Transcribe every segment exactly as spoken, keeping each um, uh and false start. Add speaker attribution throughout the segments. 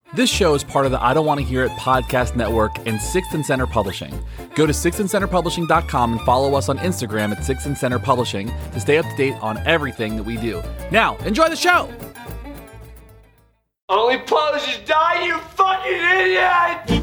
Speaker 1: This show is part of the I Don't Want to Hear It podcast network and Sixth and Center Publishing. Go to sixth and center publishing dot com and follow us on Instagram at Sixth and Center Publishing to stay up to date on everything that we do. Now, enjoy the show!
Speaker 2: Only publishers die, you fucking idiot!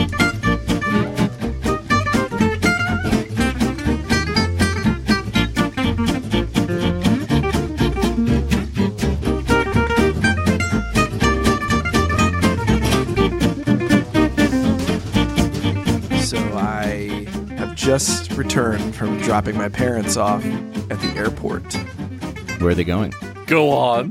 Speaker 3: So I have just returned from dropping my parents off at the airport.
Speaker 4: Where are they going?
Speaker 1: Go on.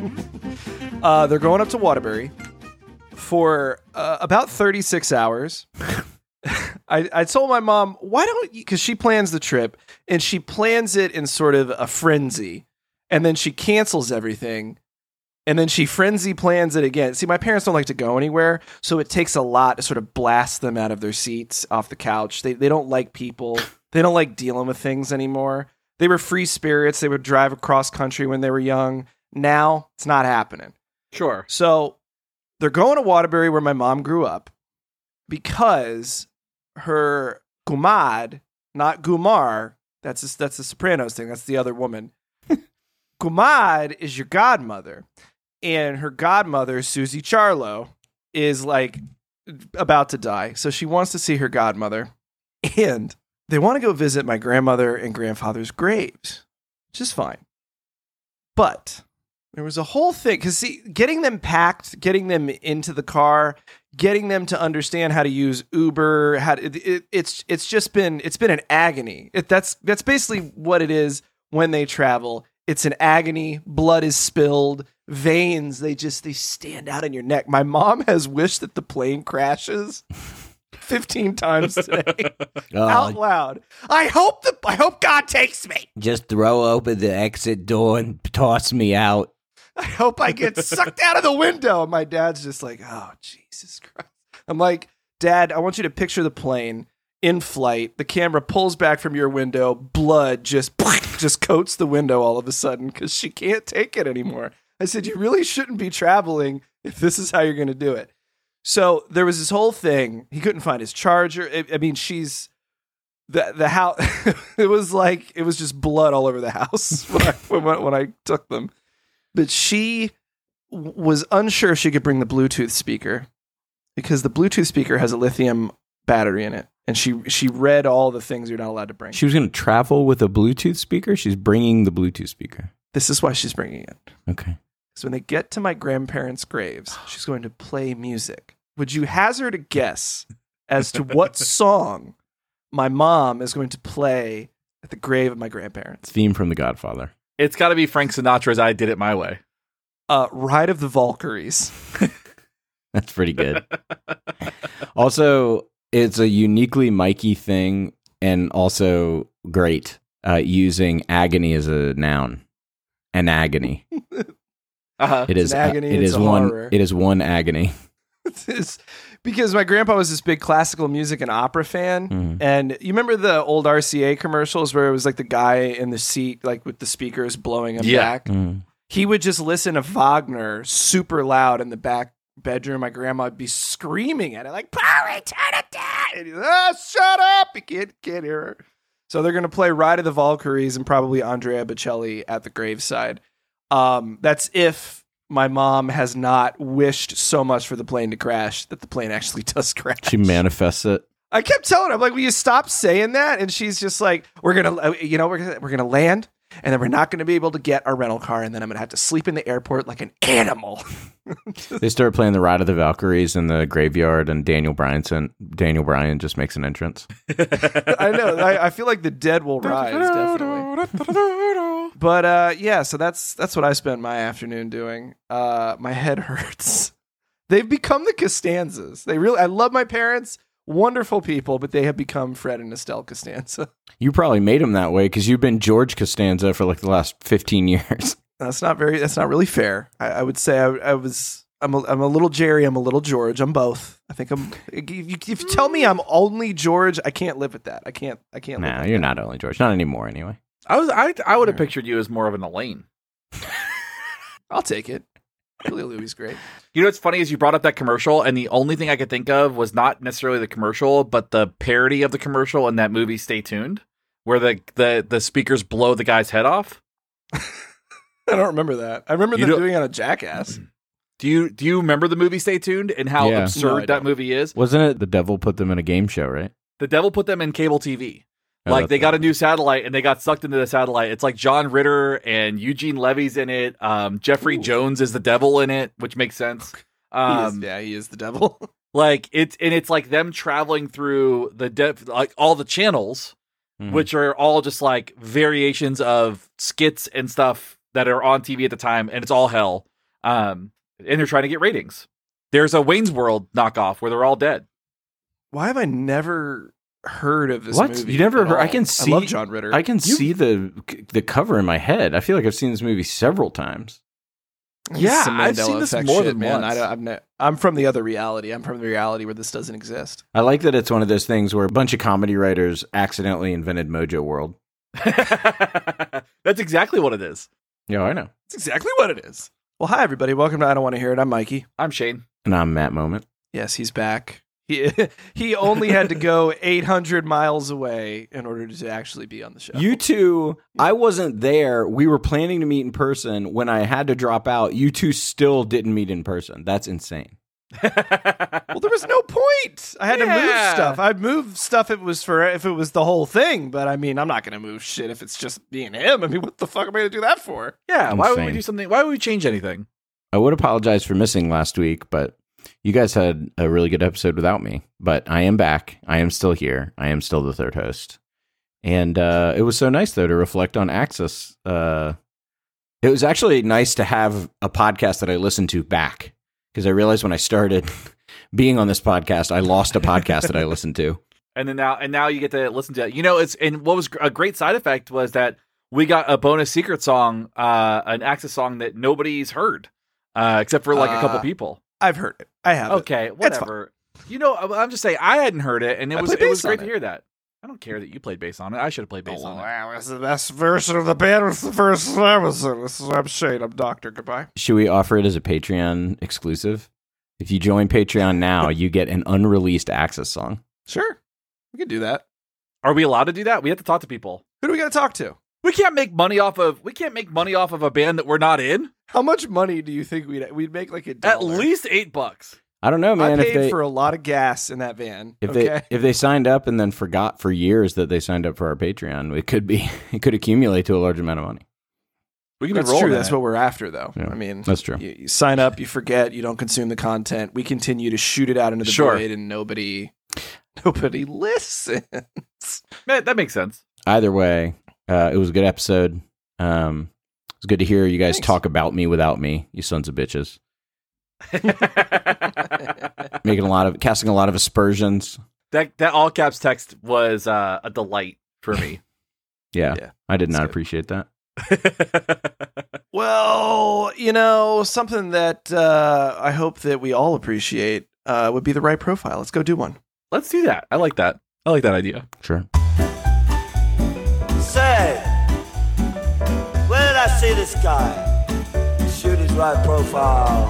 Speaker 3: Uh, they're going up to Waterbury for uh, about thirty-six hours. I, I told my mom, why don't you, because she plans the trip, and she plans it in sort of a frenzy, and then she cancels everything, and then she frenzy plans it again. See, my parents don't like to go anywhere, so it takes a lot to sort of blast them out of their seats off the couch. They they don't like people. They don't like dealing with things anymore. They were free spirits. They would drive across country when they were young. Now, it's not happening.
Speaker 1: Sure.
Speaker 3: So they're going to Waterbury where my mom grew up because her Gumad, not Gumar, that's a, that's the Sopranos thing. That's the other woman. Gumad is your godmother. And her godmother, Susie Charlo, is like about to die. So she wants to see her godmother. And they want to go visit my grandmother and grandfather's graves, which is fine. But there was a whole thing, because see, getting them packed, getting them into the car, getting them to understand how to use Uber, how to, it, it, it's it's just been it's been an agony. It, that's that's basically what it is when they travel. It's an agony. Blood is spilled. Veins, they just they stand out in your neck. My mom has wished that the plane crashes fifteen times today
Speaker 4: Oh,
Speaker 3: out loud. I hope the I hope God takes me.
Speaker 4: just throw open the exit door and toss me out.
Speaker 3: I hope I get sucked out of the window. And my dad's just like, oh, Jesus Christ. I'm like, Dad, I want you to picture the plane in flight. The camera pulls back from your window. Blood just, just coats the window all of a sudden because she can't take it anymore. I said, you really shouldn't be traveling if this is how you're going to do it. So there was this whole thing. He couldn't find his charger. I, I mean, she's the the house. It was like it was just blood all over the house when I when, when I took them. But she w- was unsure if she could bring the Bluetooth speaker because the Bluetooth speaker has a lithium battery in it, and she she read all the things you're not allowed to bring.
Speaker 4: She was going to travel with a Bluetooth speaker? She's bringing the Bluetooth speaker.
Speaker 3: This is why she's bringing it.
Speaker 4: Okay.
Speaker 3: So when they get to my grandparents' graves, she's going to play music. Would you hazard a guess as to what song my mom is going to play at the grave of my grandparents?
Speaker 4: Theme from The Godfather.
Speaker 1: It's got to be Frank Sinatra's I Did It My Way.
Speaker 3: Uh, Ride of the Valkyries.
Speaker 4: That's pretty good. Also, it's a uniquely Mikey thing and also great uh, using agony as a noun. An agony.
Speaker 1: Uh-huh.
Speaker 4: It is
Speaker 3: an agony,
Speaker 4: it
Speaker 3: it's
Speaker 4: is
Speaker 3: a
Speaker 4: one
Speaker 3: horror.
Speaker 4: it is one agony.
Speaker 3: It's because my grandpa was this big classical music and opera fan.
Speaker 4: Mhm.
Speaker 3: And you remember the old R C A commercials where it was like the guy in the seat, like with the speakers blowing him
Speaker 1: Yeah.
Speaker 3: back?
Speaker 4: Mm.
Speaker 3: He would just listen to Wagner super loud in the back bedroom. My grandma would be screaming at it, like, Polly, turn it down. And he's, oh, shut up. You can't, can't hear her. So they're going to play Ride of the Valkyries and probably Andrea Bocelli at the graveside. Um, that's if my mom has not wished so much for the plane to crash that the plane actually does crash.
Speaker 4: She manifests it.
Speaker 3: I kept telling her, I'm like, will you stop saying that? And she's just like, we're going to, you know, we're gonna, we're going to land and then we're not going to be able to get our rental car. And then I'm going to have to sleep in the airport like an animal.
Speaker 4: They start playing the Ride of the Valkyries in the graveyard, and Daniel Bryanson, Daniel Bryan just makes an entrance.
Speaker 3: I know. I, I feel like the dead will rise, definitely. But uh, yeah, so that's that's what I spent my afternoon doing. Uh, my head hurts. They've become the Costanzas. They really. I love my parents, wonderful people, but they have become Fred and Estelle Costanza.
Speaker 4: You probably made him that way because you've been George Costanza for like the last fifteen years.
Speaker 3: That's not very. That's not really fair. I, I would say I, I was. I'm a, I'm a little Jerry. I'm a little George. I'm both. I think I'm. If you, if you tell me I'm only George, I can't live with that. I can't. I can't. live
Speaker 4: Nah,
Speaker 3: with
Speaker 4: you're
Speaker 3: that.
Speaker 4: not only George. Not anymore, anyway.
Speaker 1: I was I I would have pictured you as more of an Elaine.
Speaker 3: I'll take it. Julia Louis great.
Speaker 1: You know what's funny is you brought up that commercial, and the only thing I could think of was not necessarily the commercial, but the parody of the commercial in that movie Stay Tuned, where the the, the speakers blow the guy's head off.
Speaker 3: I don't remember that. I remember
Speaker 1: You
Speaker 3: them
Speaker 1: don't-
Speaker 3: doing it on a Jackass.
Speaker 1: Do you do you remember the movie Stay Tuned and how
Speaker 4: Yeah.
Speaker 1: absurd
Speaker 3: No, I
Speaker 1: that
Speaker 3: don't.
Speaker 1: movie is?
Speaker 4: Wasn't it the devil put them in a game show, right?
Speaker 1: The devil put them in cable T V.
Speaker 4: Oh,
Speaker 1: Like
Speaker 4: that's
Speaker 1: they got a
Speaker 4: right.
Speaker 1: new satellite and they got sucked into the satellite. It's like John Ritter and Eugene Levy's in it. Um, Jeffrey
Speaker 3: Ooh.
Speaker 1: Jones is the devil in it, which makes sense.
Speaker 3: He is-
Speaker 1: Um,
Speaker 3: yeah, he is the devil.
Speaker 1: like it's and it's like them traveling through the de- like all the channels,
Speaker 4: Mhm.
Speaker 1: which are all just like variations of skits and stuff that are on T V at the time, and it's all hell. Um, and they're trying to get ratings. There's a Wayne's World knockoff where they're all dead.
Speaker 3: Why have I never heard of this
Speaker 4: What?
Speaker 3: movie?
Speaker 4: You never
Speaker 3: at
Speaker 4: heard- I
Speaker 3: all?
Speaker 4: can
Speaker 3: I
Speaker 4: see-
Speaker 3: love John Ritter.
Speaker 4: I can see the the cover in my head. I feel like I've seen this movie several times.
Speaker 3: It's
Speaker 1: Yeah,
Speaker 3: some
Speaker 1: I've
Speaker 3: Mandela
Speaker 1: seen this
Speaker 3: effect
Speaker 1: more
Speaker 3: shit,
Speaker 1: than
Speaker 3: man.
Speaker 1: once.
Speaker 3: I don't, I'm, not, I'm from the other reality. I'm from the reality where this doesn't exist.
Speaker 4: I like that it's one of those things where a bunch of comedy writers accidentally invented Mojo World.
Speaker 1: That's exactly what it is.
Speaker 4: Yeah, I know.
Speaker 3: That's exactly what it is. Well, hi, everybody. Welcome to I Don't Want to Hear It. I'm Mikey.
Speaker 1: I'm Shane.
Speaker 4: And I'm Matt Moment.
Speaker 3: Yes, he's back. He he only had to go eight hundred miles away in order to actually be on the show.
Speaker 4: You two, I wasn't there. We were planning to meet in person. When I had to drop out, you two still didn't meet in person. That's insane.
Speaker 3: Well, there was no point. I had to move
Speaker 1: Yeah.
Speaker 3: stuff. I'd move stuff if it was for if it was the whole thing. But I mean, I'm not going to move shit if it's just me and him. I mean, what the fuck am I going to do that for?
Speaker 1: Yeah, why would we
Speaker 4: Insane.
Speaker 1: do something? Why would we change anything?
Speaker 4: I would apologize for missing last week, but you guys had a really good episode without me. But I am back. I am still here. I am still the third host. And uh, it was so nice, though, to reflect on Axis. Uh, it was actually nice to have a podcast that I listened to back, because I realized when I started being on this podcast, I lost a podcast that I listened to.
Speaker 1: And then now, and now you get to listen to it. You know, it's and what was a great side effect was that we got a bonus secret song, uh, an Axis song that nobody's heard, uh, except for like a couple
Speaker 3: Uh,
Speaker 1: people.
Speaker 3: I've heard it. I have.
Speaker 1: Okay, whatever. You know, I'm just saying I hadn't heard it, and it
Speaker 3: I
Speaker 1: was
Speaker 3: played
Speaker 1: it was
Speaker 3: bass on
Speaker 1: great to
Speaker 3: it.
Speaker 1: hear that. I don't care that you played bass on it. I should have played
Speaker 3: it.
Speaker 1: bass
Speaker 3: Oh,
Speaker 1: on it.
Speaker 3: wow, it's the best version of the band. It's the first I was in. This is I'm Shane. I'm Doctor. Goodbye.
Speaker 4: Should we offer it as a Patreon exclusive? If you join Patreon now, you get an unreleased Axis song.
Speaker 3: Sure, we can do that.
Speaker 1: Are we allowed to do that? We have to talk to people.
Speaker 3: Who do we got to talk to?
Speaker 1: We can't make money off of we can't make money off of a band that we're not in.
Speaker 3: How much money do you think we'd we'd make? Like a
Speaker 1: At
Speaker 3: dollar?
Speaker 1: least eight bucks.
Speaker 4: I don't know, man.
Speaker 3: I
Speaker 4: if
Speaker 3: paid
Speaker 4: they
Speaker 3: for a lot of gas in that van.
Speaker 4: if
Speaker 3: okay.
Speaker 4: they if they signed up and then forgot for years that they signed up for our Patreon, it could be it could accumulate to a large amount of money.
Speaker 1: We can be
Speaker 3: That's
Speaker 1: rolling
Speaker 3: true.
Speaker 1: in
Speaker 3: That's
Speaker 1: it.
Speaker 3: what we're after, though.
Speaker 4: Yeah,
Speaker 3: I mean,
Speaker 4: that's true.
Speaker 3: You, you sign up, you forget, you don't consume the content. We continue to shoot it out into the
Speaker 1: Sure.
Speaker 3: void, and nobody, nobody listens.
Speaker 1: Man, that makes sense.
Speaker 4: Either way, uh, it was a good episode. Um, it was good to hear you guys
Speaker 3: Thanks.
Speaker 4: talk about me without me, you sons of bitches. Making a lot of casting a lot of aspersions.
Speaker 1: That that all caps text was uh, a delight for me.
Speaker 4: Yeah,
Speaker 3: Yeah,
Speaker 4: I did
Speaker 3: that's
Speaker 4: not
Speaker 3: good.
Speaker 4: appreciate that.
Speaker 3: Well, you know, something that uh, I hope that we all appreciate uh, would be the right profile. Let's go do one.
Speaker 1: Let's do that. I like that. I like that idea.
Speaker 4: Sure.
Speaker 2: Say, where did I see this guy? Shoot his right profile.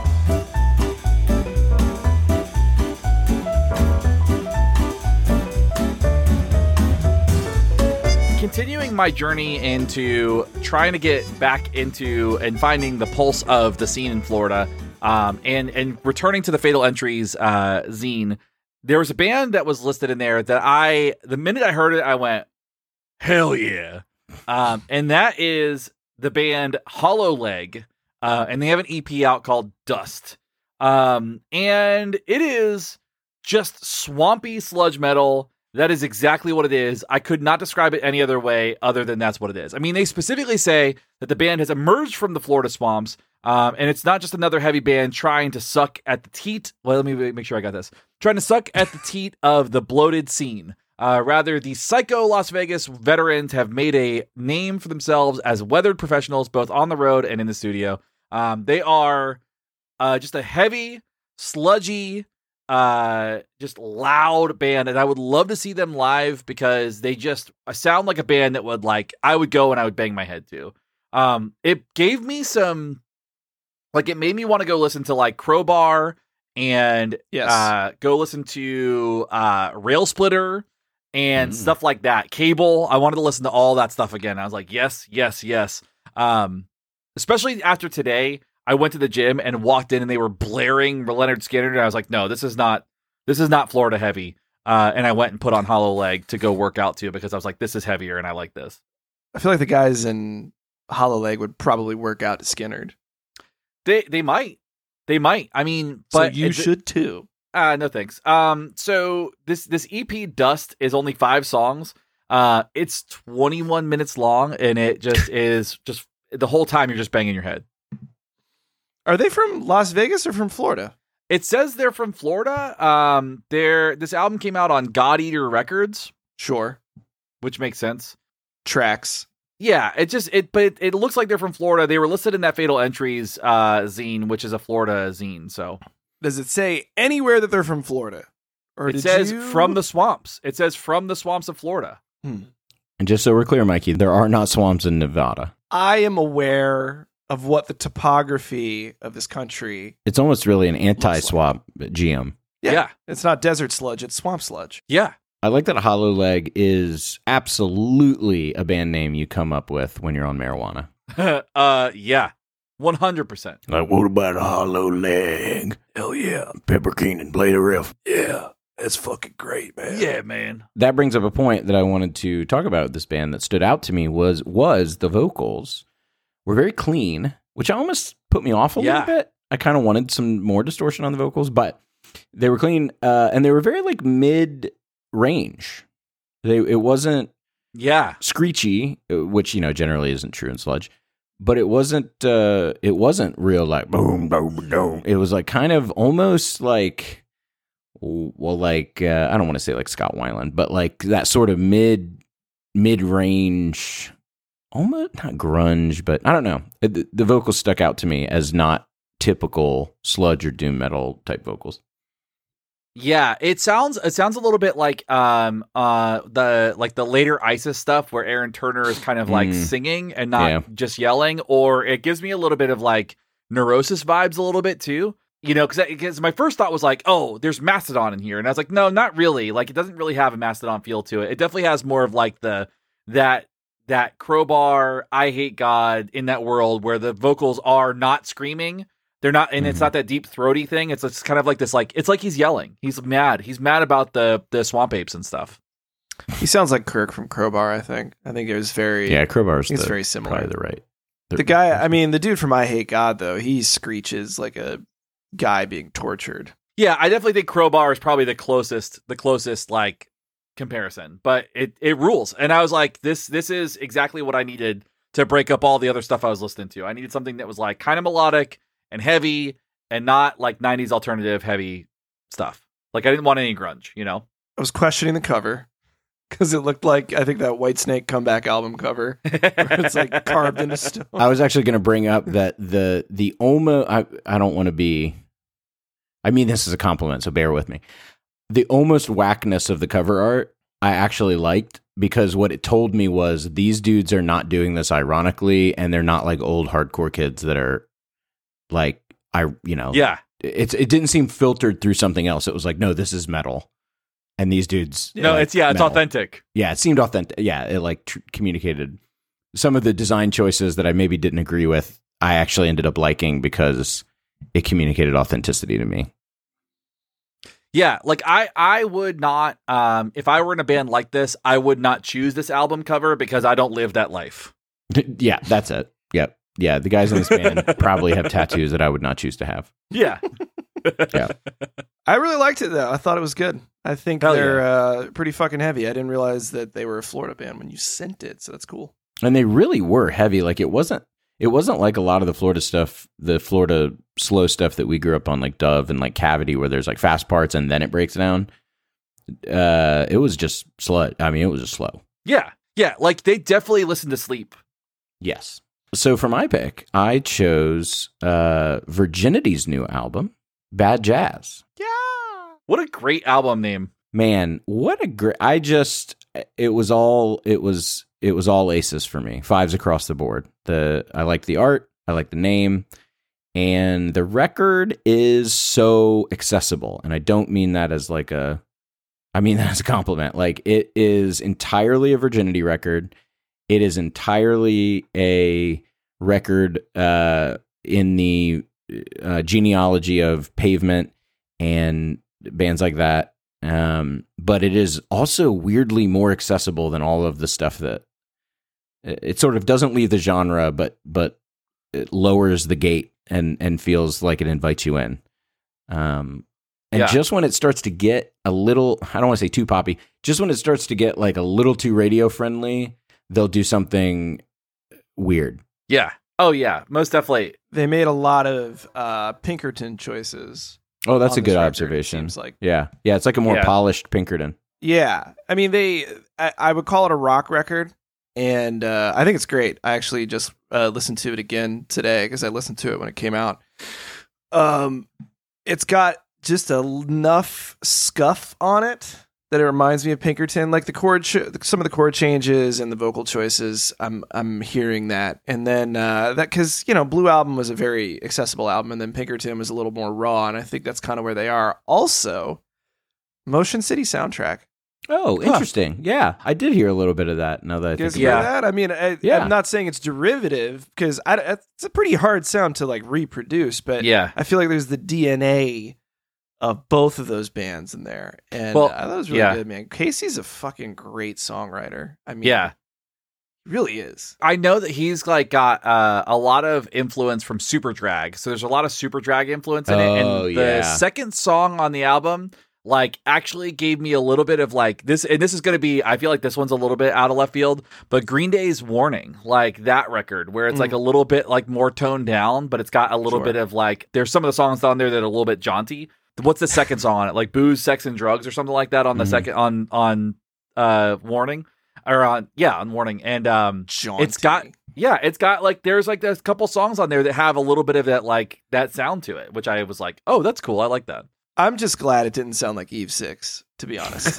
Speaker 1: Continuing my journey into trying to get back into and finding the pulse of the scene in Florida, um, and and returning to the Fatal Entries uh, zine, there was a band that was listed in there that I, the minute I heard it, I went, hell yeah. Um, and that is the band Hollow Leg, uh, and they have an E P out called Dust. Um, and it is just swampy sludge metal. That is exactly what it is. I could not describe it any other way other than that's what it is. I mean, they specifically say that the band has emerged from the Florida swamps, um, and it's not just another heavy band trying to suck at the teat. Well, let me make sure I got this. Trying to suck at the teat of the bloated scene. Uh, rather, the psycho Las Vegas veterans have made a name for themselves as weathered professionals, both on the road and in the studio. Um, they are uh, just a heavy, sludgy, uh just loud band, and I would love to see them live because they just sound like a band that would like I would go and I would bang my head to. Um it gave me some Like, it made me want to go listen to like Crowbar and
Speaker 3: Yes.
Speaker 1: uh, go listen to uh, Rail Splitter and
Speaker 4: Mm.
Speaker 1: stuff like that. Cable. I wanted to listen to all that stuff again. I was like, yes, yes, yes. Um, especially after today, I went to the gym and walked in and they were blaring Leonard Skinner. And I was like, no, this is not, this is not Florida heavy. Uh, and I went and put on Hollow Leg to go work out too, because I was like, this is heavier and I like this.
Speaker 3: I feel like the guys in Hollow Leg would probably work out to Skinnerd.
Speaker 1: They, they might, they might. I mean,
Speaker 3: So
Speaker 1: but
Speaker 3: you
Speaker 1: it-
Speaker 3: should too.
Speaker 1: Uh, no thanks. Um, so this this E P Dust is only five songs. Uh, it's twenty-one minutes long, and it just is just the whole time you're just banging your head.
Speaker 3: Are they from Las Vegas or from Florida?
Speaker 1: It says they're from Florida. Um, they're this album came out on God Eater Records,
Speaker 3: Sure.
Speaker 1: which makes sense.
Speaker 3: Tracks.
Speaker 1: Yeah, it just it but it, it looks like they're from Florida. They were listed in that Fatal Entries uh zine, which is a Florida zine. So
Speaker 3: Does it say anywhere that they're from Florida? Or
Speaker 1: it
Speaker 3: did
Speaker 1: says
Speaker 3: you-
Speaker 1: from the swamps. It says from the swamps of Florida.
Speaker 3: Hmm.
Speaker 4: And just so we're clear, Mikey, there are not swamps in Nevada.
Speaker 3: I am aware of what the topography of this country.
Speaker 4: It's almost really an anti-swamp G M.
Speaker 3: Yeah.
Speaker 1: Yeah.
Speaker 3: It's not desert sludge, it's swamp sludge.
Speaker 1: Yeah.
Speaker 4: I like that Hollow Leg is absolutely a band name you come up with when you're on marijuana.
Speaker 1: uh, yeah, one hundred percent.
Speaker 5: Like, what about a Hollow Leg? Hell yeah. Pepper Keenan played a riff. Yeah. That's fucking great, man.
Speaker 1: Yeah, man.
Speaker 4: That brings up a point that I wanted to talk about with this band that stood out to me was was the vocals were very clean, which almost put me off a
Speaker 1: Yeah.
Speaker 4: little bit. I kind of wanted some more distortion on the vocals, but they were clean uh, and they were very like mid range. They it wasn't
Speaker 1: Yeah,
Speaker 4: screechy, uh, which you know generally isn't true in sludge, but it wasn't uh, it wasn't real like boom boom boom. It was like kind of almost like well like uh, I don't want to say like Scott Weiland, but like that sort of mid mid range, almost not grunge, but I don't know. The, the vocals stuck out to me as not typical sludge or doom metal type vocals.
Speaker 1: yeah. It sounds it sounds a little bit like um uh the like the later ISIS stuff where Aaron Turner is kind of like
Speaker 4: Mm.
Speaker 1: singing and not
Speaker 4: Yeah.
Speaker 1: just yelling, or it gives me a little bit of like Neurosis vibes a little bit too. You know, because because my first thought was like, oh, there's Mastodon in here, and I was like, no, not really. Like, it doesn't really have a Mastodon feel to it. It definitely has more of like the that that Crowbar, I Hate God in that world where the vocals are not screaming. They're not, and it's
Speaker 4: Mhm.
Speaker 1: not that deep throaty thing. It's it's kind of like this, like it's like he's yelling. He's mad. He's mad about the the swamp apes and stuff.
Speaker 3: He sounds like Kirk from Crowbar, I think. I think it was very
Speaker 4: Yeah, Crowbar's
Speaker 3: It's
Speaker 4: the,
Speaker 3: very similar.
Speaker 4: probably the right.
Speaker 3: The guy, I mean, the dude from I Hate God, though, he screeches like a guy being tortured.
Speaker 1: Yeah, I definitely think Crowbar is probably the closest, the closest like comparison, but it it rules. And I was like, this this is exactly what I needed to break up all the other stuff I was listening to. I needed something that was like kind of melodic and heavy and not like nineties alternative heavy stuff. Like I didn't want any grunge, you know?
Speaker 3: I was questioning the cover because it looked like, I think, that Whitesnake comeback album cover where it's like carved into stone.
Speaker 4: I was actually going to bring up that the the almost I I don't want to be. I mean this is a compliment, so bear with me. The almost whackness of the cover art I actually liked because what it told me was these dudes are not doing this ironically, and they're not like old hardcore kids that are like I you know
Speaker 1: Yeah.
Speaker 4: it's it didn't seem filtered through something else. It was like no, this is metal, and these dudes
Speaker 1: No,
Speaker 4: like
Speaker 1: it's yeah, it's
Speaker 4: metal.
Speaker 1: authentic.
Speaker 4: Yeah, it seemed authentic. Yeah, it like tr- communicated some of the design choices that I maybe didn't agree with. I actually ended up liking because it communicated authenticity to me.
Speaker 1: Yeah, like I, I would not, um, if I were in a band like this, I would not choose this album cover because I don't live that life.
Speaker 4: Yeah, that's it. Yep. Yeah, the guys in this band probably have tattoos that I would not choose to have.
Speaker 1: Yeah.
Speaker 4: Yeah.
Speaker 3: I really liked it, though. I thought it was good. I think
Speaker 1: Hell
Speaker 3: they're uh, pretty fucking heavy. I didn't realize that they were a Florida band when you sent it, so that's cool.
Speaker 4: And they really were heavy. Like it wasn't it wasn't like a lot of the Florida stuff, the Florida slow stuff that we grew up on, like Dove and like Cavity, where there's like fast parts and then it breaks down. Uh, it was just slow. I mean, it was just slow.
Speaker 1: Yeah. Yeah. Like they definitely listen to Sleep.
Speaker 4: Yes. So for my pick, I chose uh, Virginity's new album, Bad Jazz.
Speaker 1: What a great album name.
Speaker 4: Man, what a great! I just it was all it was it was all aces for me. Fives across the board. The I liked the art, I liked the name, And the record is so accessible. And I don't mean that as like a, I mean that as a compliment. Like, it is entirely a virginity record. It is entirely a record uh, in the uh, genealogy of Pavement and bands like that. Um, but it is also weirdly more accessible than all of the stuff that it, it sort of doesn't leave the genre, but but it lowers the gate and and feels like it invites you in. Um, and
Speaker 1: Yeah.
Speaker 4: just when it starts to get a little, I don't want to say too poppy, just when it starts to get like a little too radio friendly, they'll do something weird.
Speaker 1: Yeah. Oh yeah, most definitely.
Speaker 3: They made a lot of uh, Pinkerton choices.
Speaker 4: Oh, that's
Speaker 3: on
Speaker 4: a good
Speaker 3: this record,
Speaker 4: observation.
Speaker 3: seems like.
Speaker 4: Yeah. Yeah. It's like a more
Speaker 1: Yeah.
Speaker 4: polished Pinkerton.
Speaker 3: Yeah, I mean, they. I, I would call it a rock record, and uh, I think it's great. I actually just uh, listened to it again today because I listened to it when it came out. Um, it's got just enough scuff on it that it reminds me of Pinkerton, like the chord, ch- some of the chord changes and the vocal choices. I'm I'm hearing that, and then uh, that because you know Blue Album was a very accessible album, and then Pinkerton was a little more raw, and I think that's kind of where they are. Also, Motion City soundtrack.
Speaker 4: Oh, interesting. Yeah. I did hear a little bit of that now that I
Speaker 3: You
Speaker 4: think
Speaker 3: guys
Speaker 4: about
Speaker 3: hear
Speaker 1: Yeah.
Speaker 3: that? I mean, I,
Speaker 4: Yeah.
Speaker 3: I'm not saying it's derivative because it's a pretty hard sound to like reproduce, but
Speaker 1: Yeah.
Speaker 3: I feel like there's the D N A of both of those bands in there, and
Speaker 1: Well,
Speaker 3: uh, that was really
Speaker 1: yeah.
Speaker 3: good, man. Casey's a fucking great songwriter. I mean,
Speaker 1: Yeah.
Speaker 3: he really is.
Speaker 1: I know that he's like got uh, a lot of influence from Super Drag. So there's a lot of Super Drag influence in it.
Speaker 4: Oh,
Speaker 1: And the
Speaker 4: yeah.
Speaker 1: second song on the album, like, actually gave me a little bit of like this. And this is going to be, I feel like this one's a little bit out of left field, but Green Day's Warning, like that record, where it's
Speaker 3: Mm.
Speaker 1: like a little bit like more toned down, but it's got a little
Speaker 3: Sure.
Speaker 1: bit of like, there's some of the songs on there that are a little bit jaunty. What's the second song on it? Like Booze, Sex, and Drugs or something like that on the
Speaker 4: Mhm.
Speaker 1: second, on, on, uh, Warning. Or on, yeah, on Warning. And, um,
Speaker 3: Jaunty.
Speaker 1: it's got yeah, it's got like there's like there's a couple songs on there that have a little bit of that like that sound to it, which I was like, oh, that's cool. I like that.
Speaker 3: I'm just glad it didn't sound like Eve Six, to be honest.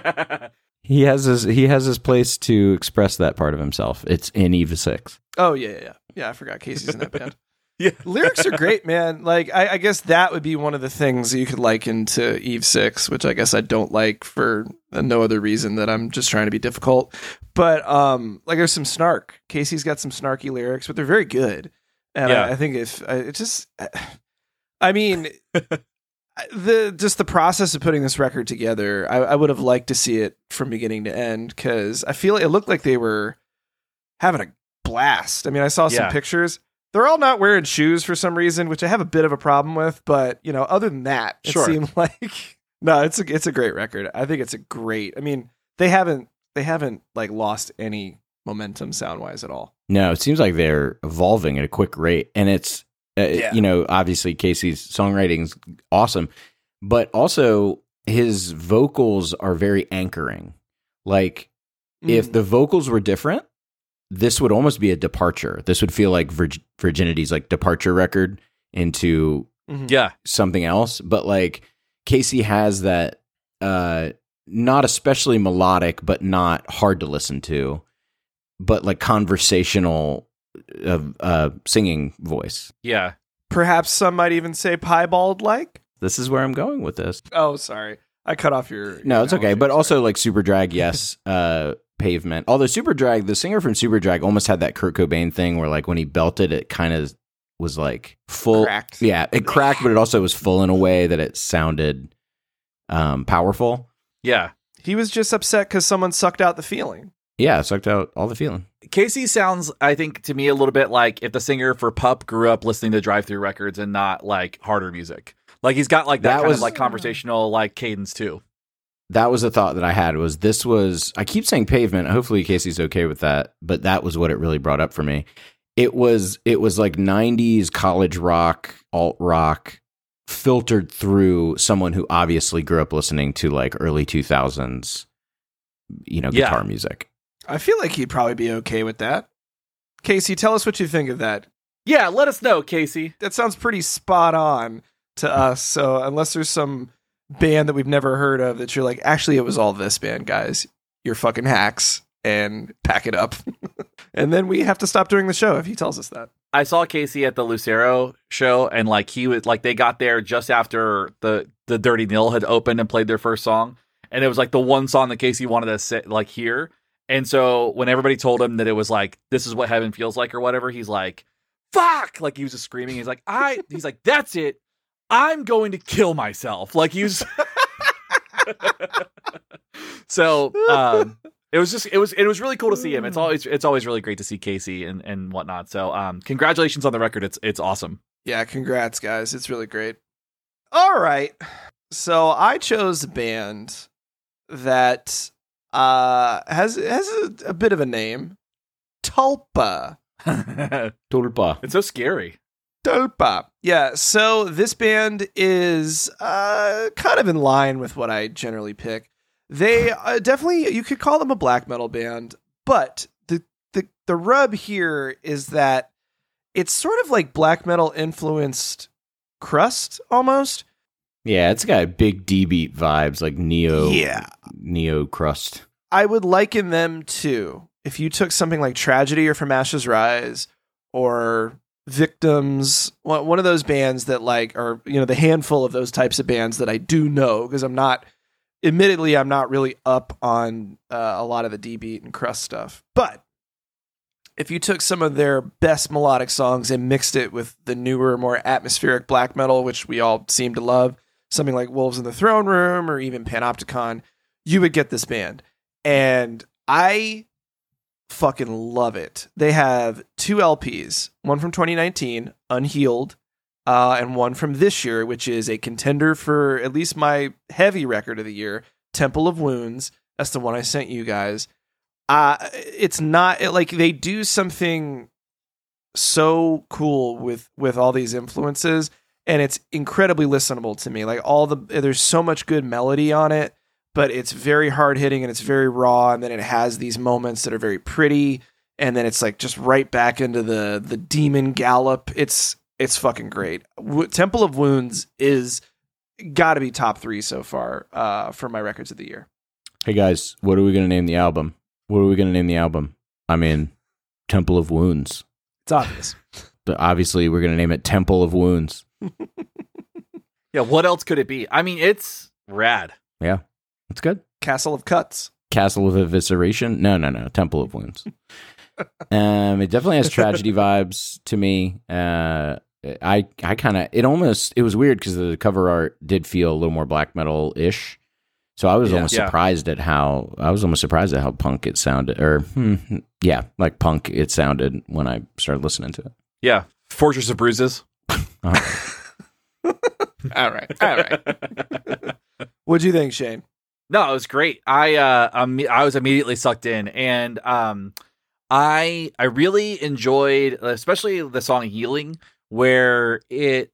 Speaker 4: He has his he has his place to express that part of himself. It's in Eva Six.
Speaker 3: Oh yeah, yeah, yeah. Yeah, I forgot Casey's in that band.
Speaker 1: Yeah.
Speaker 3: Lyrics are great, man. Like I, I guess that would be one of the things that you could liken to Eve Six, which I guess I don't like for no other reason that I'm just trying to be difficult. But um, like there's some snark. Casey's got some snarky lyrics, but they're very good. And
Speaker 1: Yeah.
Speaker 3: I, I think if I it just, I mean, the just the process of putting this record together, I, I would have liked to see it from beginning to end because I feel it looked like they were having a blast. I mean, I saw some
Speaker 1: Yeah.
Speaker 3: pictures. They're all not wearing shoes for some reason, which I have a bit of a problem with. But you know, other than that, it
Speaker 1: Sure.
Speaker 3: seemed like no, it's a it's a great record. I think it's a great. I mean, they haven't they haven't like lost any momentum sound wise at all.
Speaker 4: No, it seems like they're evolving at a quick rate, and it's uh,
Speaker 3: Yeah.
Speaker 4: you know obviously Casey's songwriting's awesome, but also his vocals are very anchoring. Like if
Speaker 3: Mm.
Speaker 4: the vocals were different, this would almost be a departure. This would feel like Virg- Virginity's like departure record into
Speaker 3: Mhm.
Speaker 1: Yeah.
Speaker 4: something else. But like Casey has that uh not especially melodic, but not hard to listen to, but like conversational uh, uh singing voice.
Speaker 1: Yeah.
Speaker 3: Perhaps some might even say piebald like.
Speaker 4: This is where I'm going with this.
Speaker 3: Oh, sorry, I cut off your.
Speaker 4: No,
Speaker 3: your
Speaker 4: it's okay.
Speaker 3: analogy.
Speaker 4: But
Speaker 3: Sorry.
Speaker 4: also like Super Drag, yes, uh Pavement. Although Super Drag, the singer from Super Drag almost had that Kurt Cobain thing where like when he belted it kind of was like full
Speaker 3: Cracked.
Speaker 4: Yeah, it cracked, but it also was full in a way that it sounded um powerful.
Speaker 1: Yeah.
Speaker 3: he was just upset because someone sucked out the feeling.
Speaker 4: Yeah, it sucked out all the feeling.
Speaker 1: Casey sounds, I think, to me a little bit like if the singer for Pup grew up listening to drive-through records and not like harder music. Like he's got like that,
Speaker 4: That
Speaker 1: kind
Speaker 4: was-
Speaker 1: of like conversational like cadence too.
Speaker 4: That was the thought that I had was this was, I keep saying Pavement. Hopefully Casey's okay with that, but that was what it really brought up for me. It was, it was like nineties college rock, alt rock filtered through someone who obviously grew up listening to like early two thousands, you know,
Speaker 1: Yeah.
Speaker 4: guitar music.
Speaker 3: I feel like he'd probably be okay with that. Casey, tell us what you think of that.
Speaker 1: Yeah, let us know, Casey.
Speaker 3: That sounds pretty spot on to us. So unless there's some band that we've never heard of that you're like, actually, it was all this band, guys. You're fucking hacks and pack it up. And then we have to stop doing the show if he tells us that.
Speaker 1: I saw Casey at the Lucero show, and like he was like they got there just after the the Dirty Nil had opened and played their first song, and it was like the one song that Casey wanted to sit like hear. And so when everybody told him that it was like, this is what heaven feels like or whatever, he's like, fuck! Like he was just screaming. He's like, I, he's like, that's it. I'm going to kill myself. Like he was. So um, it was just, it was, it was really cool to see him. It's always, it's always really great to see Casey and, and whatnot. So um, congratulations on the record. It's, it's awesome.
Speaker 3: Yeah. Congrats, guys. It's really great. All right. So I chose a band that Uh, has has a, a bit of a name, Tulpa.
Speaker 4: Tulpa.
Speaker 1: It's so scary.
Speaker 3: Tulpa. Yeah. So this band is uh kind of in line with what I generally pick. They uh, definitely, you could call them a black metal band, but the the the rub here is that it's sort of like black metal influenced crust almost.
Speaker 4: Yeah, it's got big D beat vibes, like neo,
Speaker 3: Yeah.
Speaker 4: neo crust.
Speaker 3: I would liken them to, if you took something like Tragedy or From Ashes Rise or Victims, one one of those bands that like are, you know, the handful of those types of bands that I do know, because I'm not, admittedly, I'm not really up on uh, a lot of the D beat and crust stuff. But if you took some of their best melodic songs and mixed it with the newer, more atmospheric black metal, which we all seem to love, something like Wolves in the Throne Room or even Panopticon, you would get this band. And I fucking love it. They have two L Ps, one from twenty nineteen, Unhealed, uh, and one from this year, which is a contender for at least my heavy record of the year, Temple of Wounds. That's the one I sent you guys. Uh, it's not it, like they do something so cool with, with all these influences, and it's incredibly listenable to me. Like all the, there's so much good melody on it, but it's very hard hitting and it's very raw. And then it has these moments that are very pretty. And then it's like just right back into the, the demon gallop. It's, it's fucking great. W- Temple of Wounds is gotta be top three so far, uh, for my records of the year.
Speaker 4: Hey guys, what are we going to name the album? What are we going to name the album? I mean, Temple of Wounds.
Speaker 3: It's obvious.
Speaker 4: But obviously, we're going to name it Temple of Wounds.
Speaker 1: Yeah, what else could it be? I mean, it's rad.
Speaker 4: Yeah, that's good.
Speaker 3: Castle of Cuts.
Speaker 4: Castle of Evisceration? No, no, no. Temple of Wounds. um, it definitely has tragedy vibes to me. Uh, I, I kind of, it almost, it was weird because the cover art did feel a little more black metal-ish. So I was
Speaker 3: Yeah.
Speaker 4: almost
Speaker 1: Yeah.
Speaker 4: surprised at how, I was almost surprised at how punk it sounded, or hmm, yeah, like punk it sounded when I started listening to it.
Speaker 1: Yeah, Fortress of Bruises.
Speaker 4: Uh-huh.
Speaker 3: All right. All right. What'd you think, Shane?
Speaker 1: No, it was great. I uh, um, I was immediately sucked in, and um, I I really enjoyed, especially the song "Healing," where it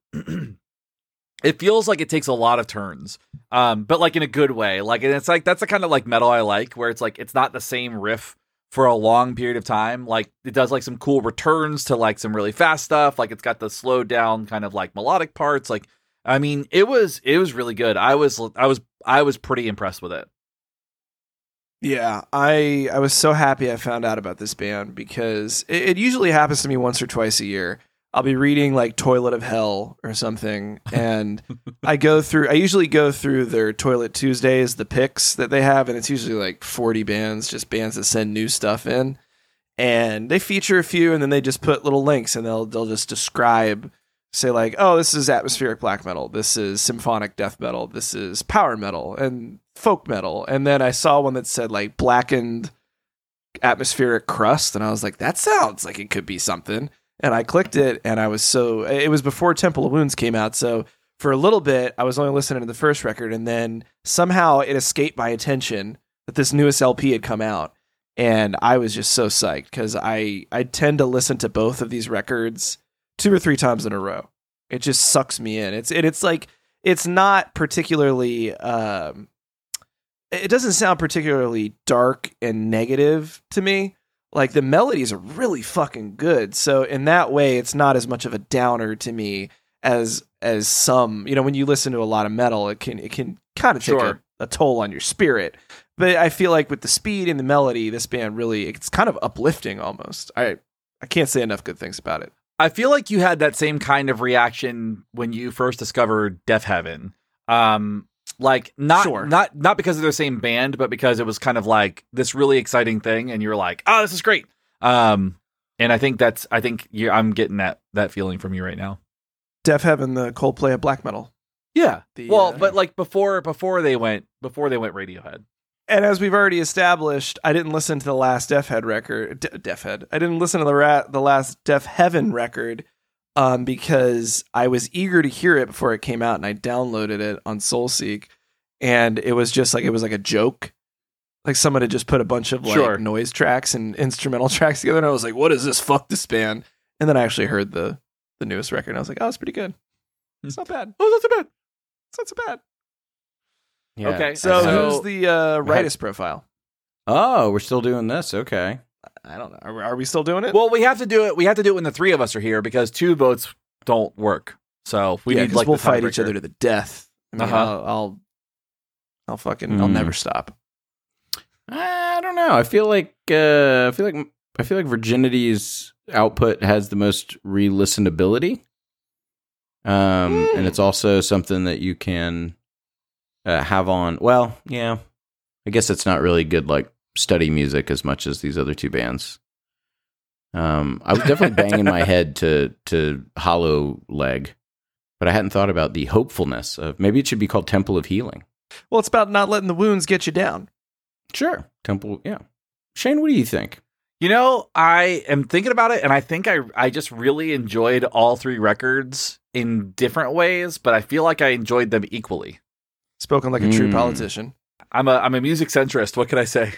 Speaker 1: it feels like it takes a lot of turns, um, but like in a good way. Like, and it's like that's the kind of like metal I like, where it's like it's not the same riff for a long period of time. Like it does like some cool returns to like some really fast stuff. Like it's got the slowed down kind of like melodic parts. Like, I mean, it was it was really good. I was I was I was pretty impressed with it.
Speaker 3: Yeah, I I was so happy I found out about this band because it, it usually happens to me once or twice a year. I'll be reading like Toilet of Hell or something, and I go through, I usually go through their Toilet Tuesdays, the picks that they have, and it's usually like forty bands, just bands that send new stuff in. And they feature a few, and then they just put little links, and they'll they'll just describe, say like, oh, this is atmospheric black metal, this is symphonic death metal, this is power metal, and folk metal. And then I saw one that said like blackened atmospheric crust, and I was like, that sounds like it could be something. And I clicked it, and I was so, it was before Temple of Wounds came out, so for a little bit, I was only listening to the first record, and then somehow it escaped my attention that this newest L P had come out, and I was just so psyched, because I, I tend to listen to both of these records two or three times in a row. It just sucks me in. It's, it, it's like, it's not particularly, um, it doesn't sound particularly dark and negative to me. Like the melodies are really fucking good. So in that way, it's not as much of a downer to me as as some, you know, when you listen to a lot of metal, it can it can kind of take
Speaker 1: Sure.
Speaker 3: a, a toll on your spirit. But I feel like with the speed and the melody, this band really, it's kind of uplifting almost. I I can't say enough good things about it.
Speaker 1: I feel like you had that same kind of reaction when you first discovered Deaf Heaven. Um, like not
Speaker 3: Sure.
Speaker 1: not not because of the same band, but because it was kind of like this really exciting thing, and you were like, "Oh, this is great." Um, and I think that's I think you I'm getting that that feeling from you right now.
Speaker 3: Deaf Heaven, the Coldplay of black metal.
Speaker 1: Yeah.
Speaker 3: The,
Speaker 1: well,
Speaker 3: uh,
Speaker 1: but like before before they went before they went Radiohead.
Speaker 3: And as we've already established, I didn't listen to the last Deaf Head record. De- Deaf Head. I didn't listen to the ra- the last Deaf Heaven record um, because I was eager to hear it before it came out, and I downloaded it on Soulseek, and it was just like it was like a joke. Like someone had just put a bunch of like
Speaker 1: Sure.
Speaker 3: noise tracks and instrumental tracks together, and I was like, "What is this? Fuck this band!" And then I actually heard the the newest record, and I was like, "Oh, it's pretty good. It's not bad.
Speaker 1: Oh, that's too bad.
Speaker 3: It's not so bad."
Speaker 4: Yeah.
Speaker 1: Okay.
Speaker 3: So,
Speaker 1: So-
Speaker 3: who's the uh, rightist profile?
Speaker 4: Oh, we're still doing this. Okay.
Speaker 3: I don't know. Are, are we still doing it?
Speaker 1: Well, we have to do it. We have to do it when the three of us are here because two votes don't work. So we
Speaker 3: yeah,
Speaker 1: need
Speaker 3: 'cause
Speaker 1: like
Speaker 3: we'll
Speaker 1: the
Speaker 3: fight each
Speaker 1: tiebreaker.
Speaker 3: other to the death. I mean,
Speaker 1: Uh-huh.
Speaker 3: I'll, I'll, I'll fucking, I'll
Speaker 4: Mm.
Speaker 3: never stop.
Speaker 4: I don't know. I feel like uh, I feel like I feel like Virginity's output has the most re-listenability, um,
Speaker 3: Mm.
Speaker 4: and it's also something that you can uh, have on. Well, yeah, I guess it's not really good like study music as much as these other two bands. Um, I was definitely banging my head to to Hollow Leg, but I hadn't thought about the hopefulness of maybe it should be called Temple of Healing.
Speaker 3: Well, it's about not letting the wounds get you down.
Speaker 4: Sure, Temple. Yeah, Shane, what do you think?
Speaker 1: You know, I am thinking about it, and I think I I just really enjoyed all three records in different ways, but I feel like I enjoyed them equally.
Speaker 3: Spoken like a true
Speaker 4: Mm.
Speaker 3: politician.
Speaker 1: I'm a I'm a music centrist. What can I say?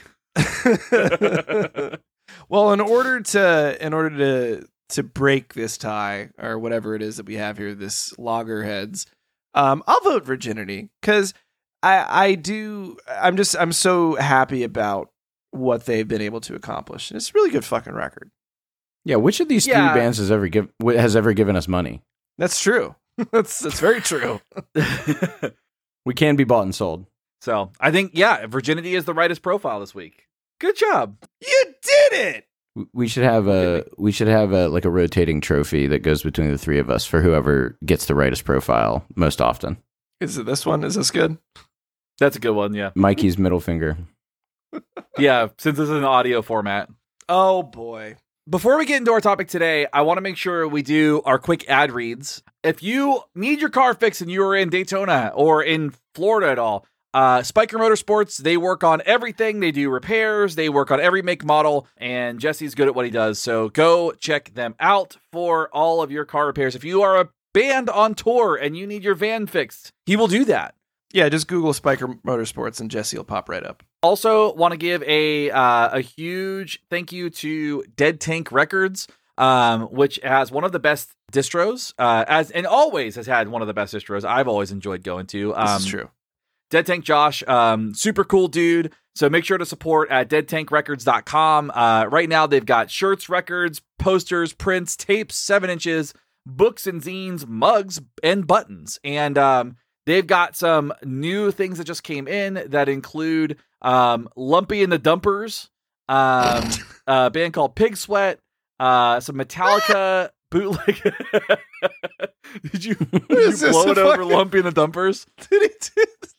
Speaker 3: Well, in order to, in order to, to break this tie or whatever it is that we have here, this loggerheads, um, I'll vote Virginity because I, I do. I'm just, I'm so happy about what they've been able to accomplish. It's a really good fucking record.
Speaker 4: Yeah, which of these
Speaker 1: Yeah.
Speaker 4: three bands has ever give wh- has ever given us money?
Speaker 3: That's true. that's that's very true.
Speaker 4: We can be bought and sold.
Speaker 1: So I think yeah, Virginity is the rightest profile this week. Good job.
Speaker 3: You did it.
Speaker 4: W- We should have a we should have a like a rotating trophy that goes between the three of us for whoever gets the rightest profile most often.
Speaker 3: Is it this one? Is this good?
Speaker 1: That's a good one. Yeah,
Speaker 4: Mikey's middle finger.
Speaker 1: yeah. Since this is an audio format.
Speaker 3: Oh boy.
Speaker 1: Before we get into our topic today, I want to make sure we do our quick ad reads. If you need your car fixed and you are in Daytona or in Florida at all, uh, Spiker Motorsports, they work on everything. They do repairs. They work on every make model, and Jesse's good at what he does. So go check them out for all of your car repairs. If you are a band on tour and you need your van fixed, he will do that.
Speaker 3: Yeah, just Google Spiker Motorsports and Jesse will pop right up.
Speaker 1: Also, want to give a uh, a huge thank you to Dead Tank Records, um, which has one of the best distros, uh, as and always has had one of the best distros. I've always enjoyed going to. Um,
Speaker 3: This is true.
Speaker 1: Dead Tank Josh, um, super cool dude. So make sure to support at dead tank records dot com. Uh, right now, they've got shirts, records, posters, prints, tapes, seven inches, books and zines, mugs, and buttons. And um, they've got some new things that just came in that include um, Lumpy and the Dumpers, um, a band called Pig Sweat, uh, some Metallica bootleg. Did you, did you
Speaker 3: is this,
Speaker 1: blow
Speaker 3: a
Speaker 1: it over
Speaker 3: fucking-
Speaker 1: Lumpy and the Dumpers?
Speaker 3: Did he do this?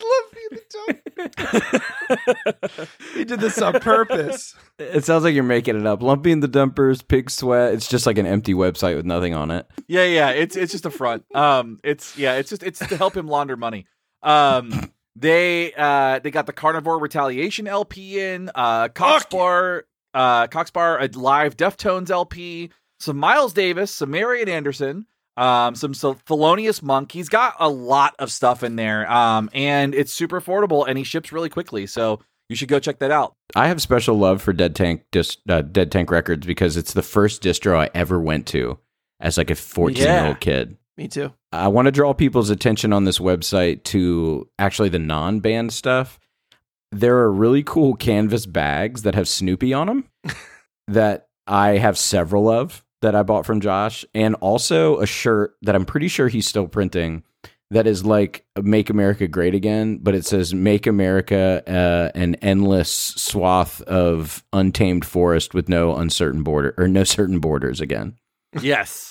Speaker 3: He did this on purpose.
Speaker 4: It sounds like you're making it up. Lumpy and the Dumpers, Pig Sweat. It's just like an empty website with nothing on it.
Speaker 1: Yeah, yeah, it's it's just a front. Um, it's yeah, it's just it's to help him launder money. Um, they uh they got the Carnivore Retaliation L P in, uh, Cox Bar, uh, Cox Bar, a live Deftones L P, some Miles Davis, some Marian Anderson, um, some so Thelonious Monk. He's got a lot of stuff in there, um, and it's super affordable, and he ships really quickly. So you should go check that out.
Speaker 4: I have special love for Dead Tank dis- uh, Dead Tank Records because it's the first distro I ever went to as like a fourteen-year-old
Speaker 1: Yeah.
Speaker 4: kid.
Speaker 3: Me too.
Speaker 4: I want to draw people's attention on this website to actually the non-band stuff. There are really cool canvas bags that have Snoopy on them that I have several of that I bought from Josh, and also a shirt that I'm pretty sure he's still printing that is like Make America Great Again, but it says Make America uh, an endless swath of untamed forest with no uncertain border or no certain borders again.
Speaker 1: Yes.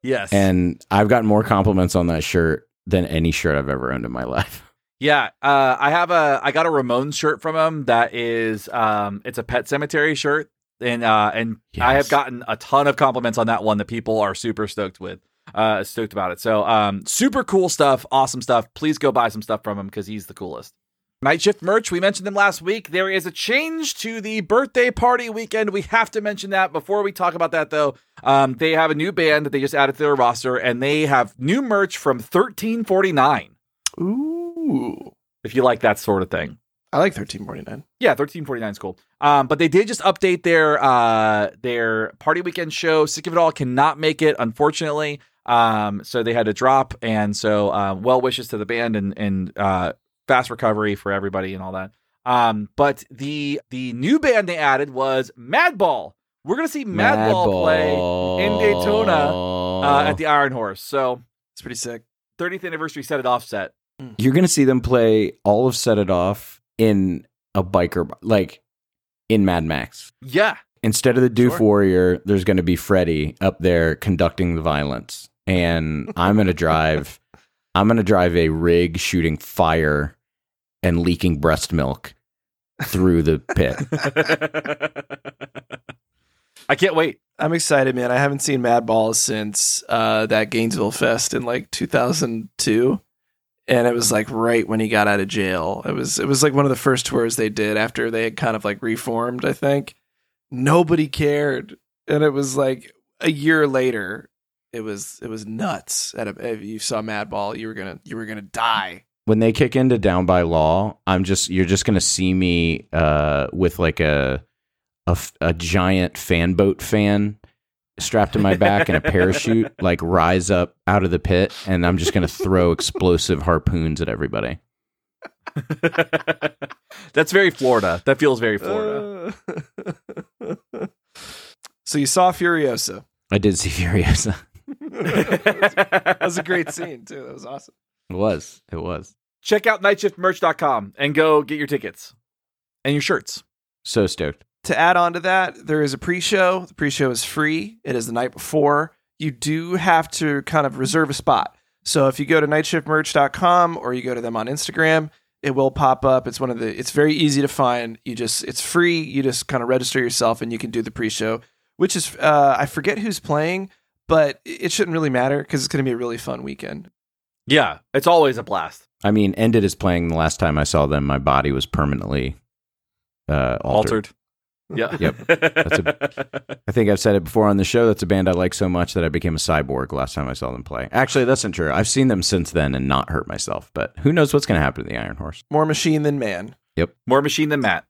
Speaker 1: Yes.
Speaker 4: And I've gotten more compliments on that shirt than any shirt I've ever owned in my life.
Speaker 1: Yeah, uh, I have a I got a Ramones shirt from him that is um it's a Pet Cemetery shirt, and uh and
Speaker 4: Yes.
Speaker 1: I have gotten a ton of compliments on that one that people are super stoked with. Uh stoked about it. So um super cool stuff, awesome stuff. Please go buy some stuff from him because he's the coolest. Night Shift merch, we mentioned them last week. There is a change to the birthday party weekend. We have to mention that. Before we talk about that, though, um, they have a new band that they just added to their roster, and they have new merch from thirteen forty-nine.
Speaker 3: Ooh.
Speaker 1: If you like that sort of thing.
Speaker 3: I like thirteen forty-nine.
Speaker 1: Yeah, thirteen forty-nine is cool. Um, but they did just update their uh, their party weekend show. Sick of It All cannot make it, unfortunately. Um, so they had to drop. And so uh, well wishes to the band and, and uh, fast recovery for everybody and all that. Um, but the the new band they added was Madball. We're going to see Madball play in Daytona uh, at the Iron Horse. So
Speaker 3: It's pretty sick.
Speaker 1: thirtieth anniversary Set It Off set.
Speaker 4: You're going to see them play all of Set It Off in a biker, like in Mad Max.
Speaker 1: Yeah.
Speaker 4: Instead of the Doof
Speaker 3: Sure.
Speaker 4: Warrior, there's going to be Freddy up there conducting the violence. And I'm going to drive, I'm going to drive a rig shooting fire and leaking breast milk through the pit.
Speaker 1: I can't wait.
Speaker 3: I'm excited, man. I haven't seen Madball since uh, that Gainesville Fest in like two thousand two. And it was like right when he got out of jail. It was it was like one of the first tours they did after they had kind of like reformed, I think. Nobody cared. And it was like a year later, it was it was nuts. At a, if you saw Madball, you were gonna you were gonna die.
Speaker 4: When they kick into Down by Law, I'm just you're just going to see me uh, with like a, a f- a giant fan boat fan strapped to my back and a parachute, like rise up out of the pit, and I'm just going to throw explosive harpoons at everybody.
Speaker 1: That's very Florida. That feels very Florida.
Speaker 3: Uh, so you saw Furiosa.
Speaker 4: I did see Furiosa.
Speaker 3: That was a great scene too. That was awesome.
Speaker 4: It was. It was.
Speaker 1: Check out night shift merch dot com and go get your tickets and your shirts.
Speaker 4: So stoked.
Speaker 3: To add on to that, there is a pre-show. The pre-show is free. It is the night before. You do have to kind of reserve a spot. So if you go to night shift merch dot com or you go to them on Instagram, it will pop up. It's one of the it's very easy to find. You just it's free. You just kind of register yourself and you can do the pre-show, which is uh, I forget who's playing, but it shouldn't really matter because it's going to be a really fun weekend.
Speaker 1: Yeah, it's always a blast.
Speaker 4: I mean, Ended is playing. The last time I saw them, my body was permanently uh, altered.
Speaker 1: Altered. Yeah.
Speaker 4: Yep. That's a, I think I've said it before on the show. That's a band I like so much that I became a cyborg last time I saw them play. Actually, that's not true. I've seen them since then and not hurt myself. But who knows what's going to happen to the Iron Horse?
Speaker 3: More machine than man.
Speaker 1: More machine than Matt.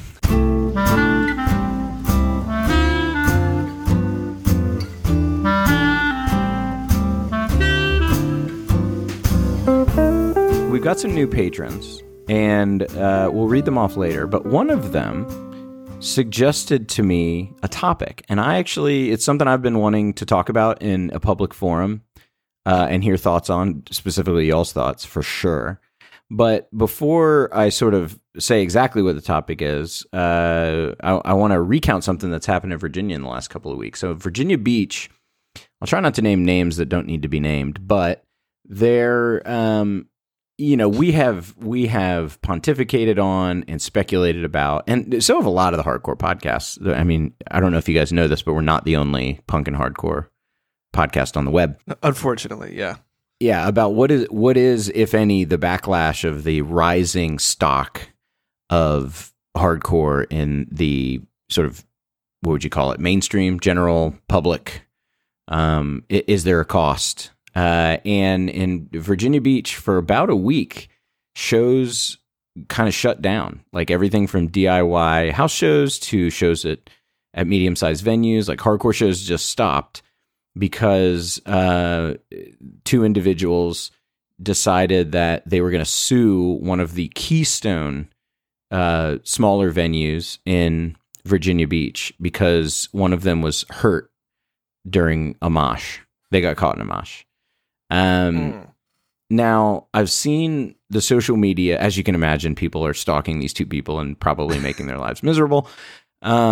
Speaker 4: We've got some new patrons, and uh, we'll read them off later. But one of them suggested to me a topic, and I actually, it's something I've been wanting to talk about in a public forum uh, and hear thoughts on, specifically y'all's thoughts for sure. But before I sort of say exactly what the topic is, uh, I, I want to recount something that's happened in Virginia in the last couple of weeks. So Virginia Beach, I'll try not to name names that don't need to be named, but they're, um, you know, we have we have pontificated on and speculated about, and so have a lot of the hardcore podcasts. I mean, I don't know if you guys know this, but we're not the only punk and hardcore podcast on the web.
Speaker 3: Unfortunately, yeah.
Speaker 4: Yeah, about what is what is, if any, the backlash of the rising stock of hardcore in the sort of, what would you call it, mainstream, general public. Um, i- is there a cost? Uh, and in Virginia Beach, for about a week, shows kind of shut down. Like everything from D I Y house shows to shows at, at medium-sized venues, like hardcore shows just stopped because uh, two individuals decided that they were going to sue one of the Keystone uh, smaller venues in Virginia Beach because one of them was hurt during a mosh. They got caught in a mosh. Um,
Speaker 3: Mm.
Speaker 4: Now, I've seen the social media. As you can imagine, people are stalking these two people and probably making their lives miserable. Um,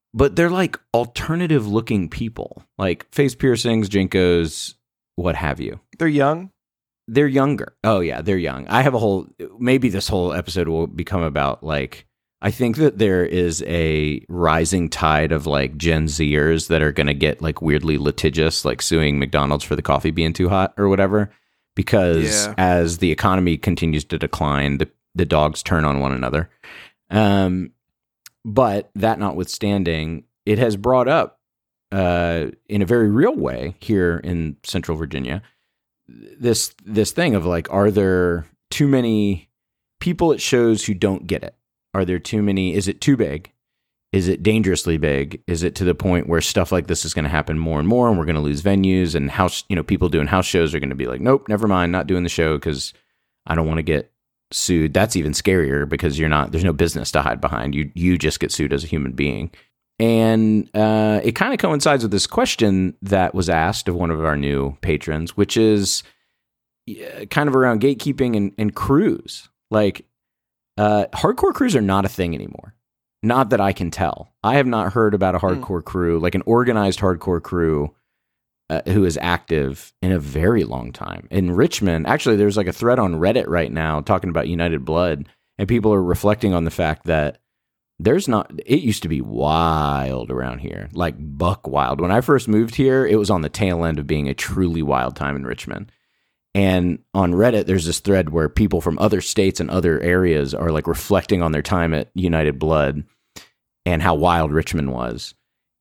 Speaker 4: but they're like alternative looking people, like face piercings, Jinkos, what have you.
Speaker 3: They're young.
Speaker 4: They're younger. Oh yeah, they're young. I have a whole, maybe this whole episode will become about like, I think that there is a rising tide of like Gen Zers that are going to get like weirdly litigious, like suing McDonald's for the coffee being too hot or whatever, because
Speaker 3: Yeah.
Speaker 4: as the economy continues to decline, the, the dogs turn on one another. Um, but that notwithstanding, it has brought up uh, in a very real way here in Central Virginia, this this thing of like, are there too many people at shows who don't get it? Are there too many? Is it too big? Is it dangerously big? Is it to the point where stuff like this is going to happen more and more, and we're going to lose venues, and house, you know, people doing house shows are going to be like, nope, never mind, not doing the show because I don't want to get sued. That's even scarier because you're not. There's no business to hide behind. You you just get sued as a human being, and uh, it kind of coincides with this question that was asked of one of our new patrons, which is uh, kind of around gatekeeping and, and crews, like. Uh, hardcore crews are not a thing anymore. Not that I can tell. I have not heard about a hardcore mm. crew, like an organized hardcore crew uh, who is active in a very long time. In Richmond, actually, there's like a thread on Reddit right now talking about United Blood, and people are reflecting on the fact that there's not, it used to be wild around here, like buck wild. When I first moved here, it was on the tail end of being a truly wild time in Richmond. And on Reddit, there's this thread where people from other states and other areas are like reflecting on their time at United Blood and how wild Richmond was.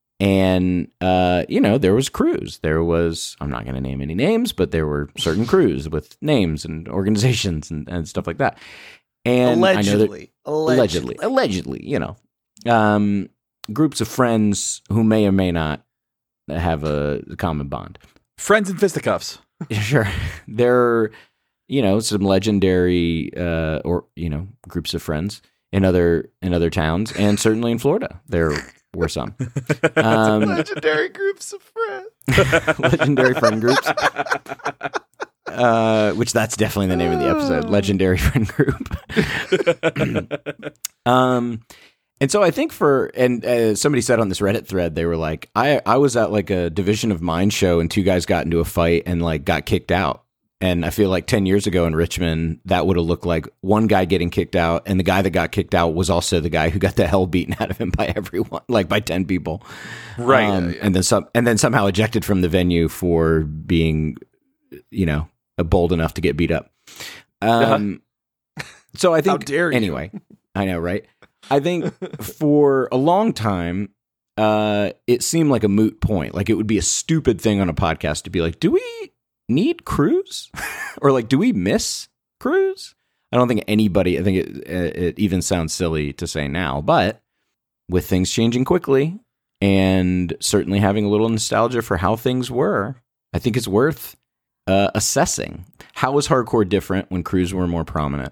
Speaker 4: And, uh, you know, there was crews. There was, I'm not going to name any names, but there were certain crews with names and organizations and, and stuff like that. And
Speaker 3: allegedly,
Speaker 4: I know that,
Speaker 3: allegedly,
Speaker 4: allegedly, allegedly, you know, um, groups of friends who may or may not have a common bond.
Speaker 1: Friends in fisticuffs.
Speaker 4: Sure. There are, you know, some legendary uh, or, you know, groups of friends in other in other towns, and certainly in Florida. There were some. Um,
Speaker 3: legendary groups of friends.
Speaker 4: Legendary friend groups. Uh, which that's definitely the name of the episode. Legendary friend group. um And so I think for, and uh, somebody said on this Reddit thread, they were like, I, I was at like a Division of Mine show and two guys got into a fight and like got kicked out. And I feel like ten years ago in Richmond, that would have looked like one guy getting kicked out. And the guy that got kicked out was also the guy who got the hell beaten out of him by everyone, like by ten people.
Speaker 1: Right.
Speaker 4: Um,
Speaker 1: yeah, yeah.
Speaker 4: And then some, and then somehow ejected from the venue for being, you know, bold enough to get beat up. Um, uh-huh. So I think,
Speaker 3: how dare you?
Speaker 4: Anyway, I know, right? I think for a long time, uh, it seemed like a moot point. Like it would be a stupid thing on a podcast to be like, do we need crews? Or like, do we miss crews? I don't think anybody, I think it, it even sounds silly to say now, but with things changing quickly and certainly having a little nostalgia for how things were, I think it's worth uh, assessing. How was hardcore different when crews were more prominent?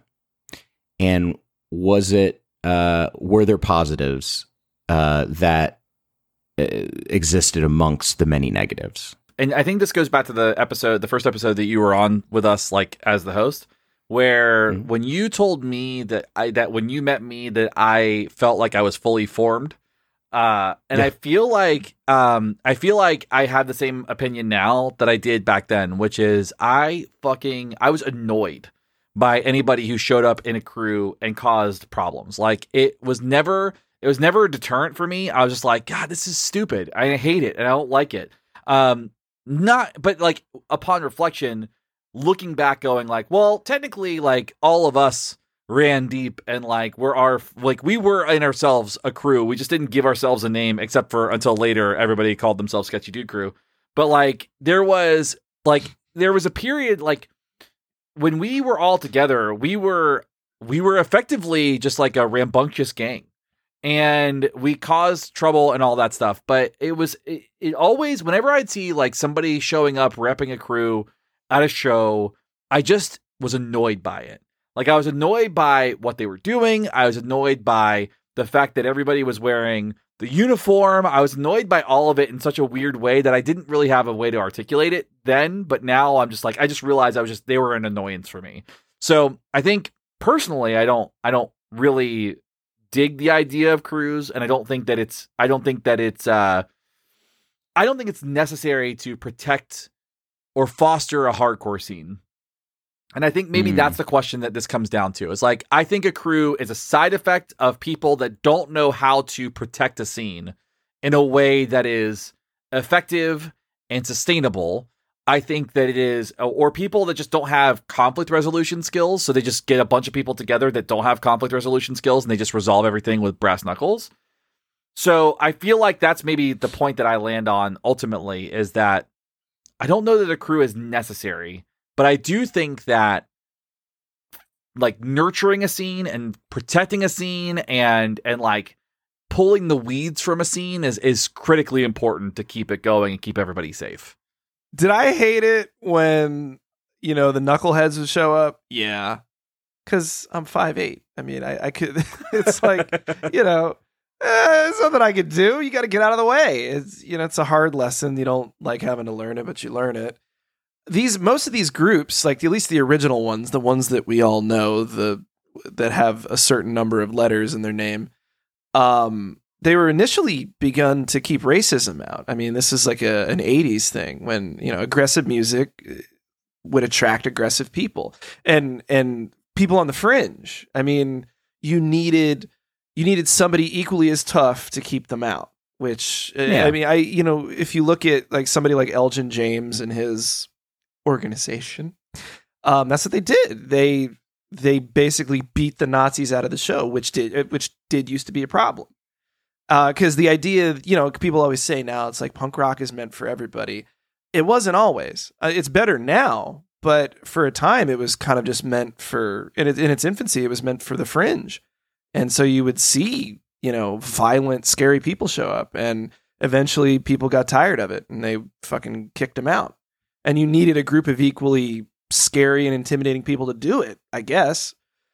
Speaker 4: And was it, Uh, were there positives uh, that uh, existed amongst the many negatives?
Speaker 1: And I think this goes back to the episode, the first episode that you were on with us, like as the host, where mm-hmm. when you told me that I that when you met me that I felt like I was fully formed, uh, and yeah. I feel like um, I feel like I have the same opinion now that I did back then, which is I fucking I was annoyed by anybody who showed up in a crew and caused problems. Like it was never, it was never a deterrent for me. I was just like, God, this is stupid. I hate it and I don't like it. Um, not, but like upon reflection, looking back, going like, well, technically, like all of us ran deep and like we're our like we were in ourselves a crew. We just didn't give ourselves a name except for until later everybody called themselves Sketchy Dude Crew. But like there was like there was a period like. When we were all together, we were we were effectively just like a rambunctious gang, and we caused trouble and all that stuff. But it was it, it always whenever I'd see like somebody showing up repping a crew at a show, I just was annoyed by it. Like I was annoyed by what they were doing. I was annoyed by the fact that everybody was wearing the uniform. I was annoyed by all of it in such a weird way that I didn't really have a way to articulate it then, but now I'm just like, I just realized I was just, they were an annoyance for me. So I think personally, I don't, I don't really dig the idea of crews, and I don't think that it's I don't think that it's uh I don't think it's necessary to protect or foster a hardcore scene. And I think maybe mm. that's the question that this comes down to. It's like, I think a crew is a side effect of people that don't know how to protect a scene in a way that is effective and sustainable. I think that it is, or people that just don't have conflict resolution skills. So they just get a bunch of people together that don't have conflict resolution skills and they just resolve everything with brass knuckles. So I feel like that's maybe the point that I land on ultimately, is that I don't know that a crew is necessary. But I do think that, like, nurturing a scene and protecting a scene and and like pulling the weeds from a scene is is critically important to keep it going and keep everybody safe.
Speaker 3: Did I hate it when, you know, the knuckleheads would show up? Yeah, because I'm five eight. I mean, I, I could. It's like, you know, eh, it's something I could do. You got to get out of the way. It's, you know, it's a hard lesson. You don't like having to learn it, but you learn it. These most of these groups, like at least the original ones, the ones that we all know, the that have a certain number of letters in their name, um, they were initially begun to keep racism out. I mean, this is like a an eighties thing when, you know, aggressive music would attract aggressive people and and people on the fringe. I mean, you needed you needed somebody equally as tough to keep them out. Which yeah. I mean, I you know, if you look at like somebody like Elgin James and his organization, um that's what they did. They they basically beat the Nazis out of the show, which did which did used to be a problem, uh because the idea, you know, people always say now it's like punk rock is meant for everybody. It wasn't always. Uh, it's better now, but for a time it was kind of just meant for, in, it, in its infancy it was meant for the fringe. And so you would see, you know, violent, scary people show up, and eventually people got tired of it and they fucking kicked them out. And you needed a group of equally scary and intimidating people to do it, I guess.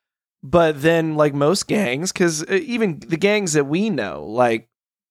Speaker 3: But then, like most gangs, because even the gangs that we know, like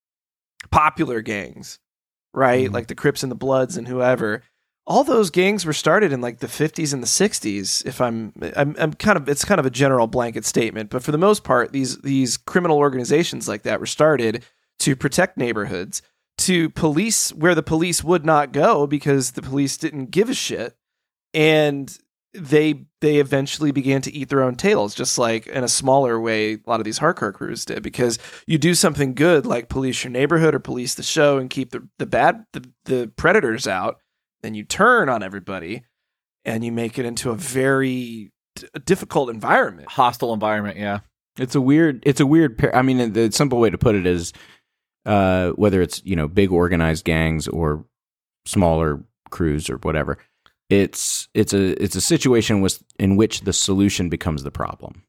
Speaker 3: popular gangs, right? Mm-hmm. Like the Crips and the Bloods and whoever, all those gangs were started in like the fifties and the sixties. If I'm, I'm, I'm kind of, it's kind of a general blanket statement, but for the most part, these these criminal organizations like that were started to protect neighborhoods, to police where the police would not go because the police didn't give a shit, and they they eventually began to eat their own tails, just like in a smaller way a lot of these hardcore crews did. Because you do something good like police your neighborhood or police the show and keep the the bad the, the predators out, then you turn on everybody and you make it into a very d- difficult environment,
Speaker 1: hostile environment. Yeah,
Speaker 4: it's a weird it's a weird par- I mean, the simple way to put it is, Uh, whether it's, you know, big organized gangs or smaller crews or whatever, it's it's a it's a situation with, in which the solution becomes the problem.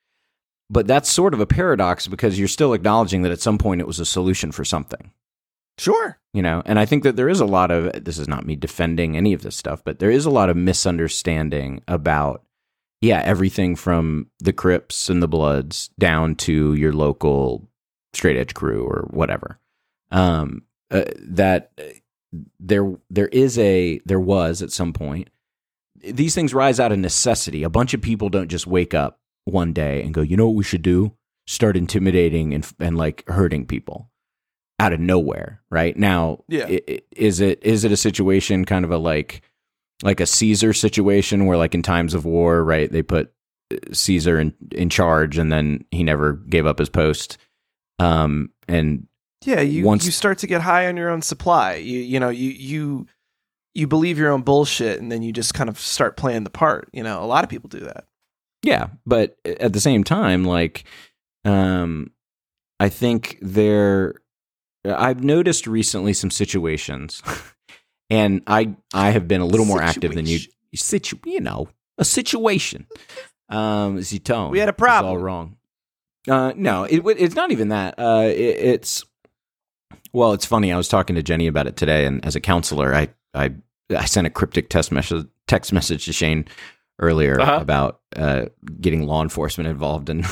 Speaker 4: But that's sort of a paradox because you're still acknowledging that at some point it was a solution for something.
Speaker 3: Sure.
Speaker 4: You know, and I think that there is a lot of, this is not me defending any of this stuff, but there is a lot of misunderstanding about, yeah, everything from the Crips and the Bloods down to your local straight edge crew or whatever. Um, uh, that there, there is a, there was at some point, these things rise out of necessity. A bunch of people don't just wake up one day and go, you know what we should do? Start intimidating and, and like hurting people out of nowhere. Right now.
Speaker 3: Yeah.
Speaker 4: It, is it, is it a situation kind of a, like, like a Caesar situation where like in times of war, right, they put Caesar in, in charge and then he never gave up his post. Um, and
Speaker 3: yeah, you,
Speaker 4: once,
Speaker 3: you start to get high on your own supply. You, you know, you, you, you believe your own bullshit and then you just kind of start playing the part. You know, a lot of people do that.
Speaker 4: Yeah. But at the same time, like, um, I think there, I've noticed recently some situations and I, I have been a little more
Speaker 3: situation.
Speaker 4: active than you, situ, you know, a situation, um, Zitone.
Speaker 3: We had a problem.
Speaker 4: All wrong. Uh, no, it, it's not even that. Uh, it, it's, well, it's funny. I was talking to Jenny about it today, and as a counselor, I, I, I sent a cryptic text message, text message to Shane earlier uh-huh. about uh, getting law enforcement involved in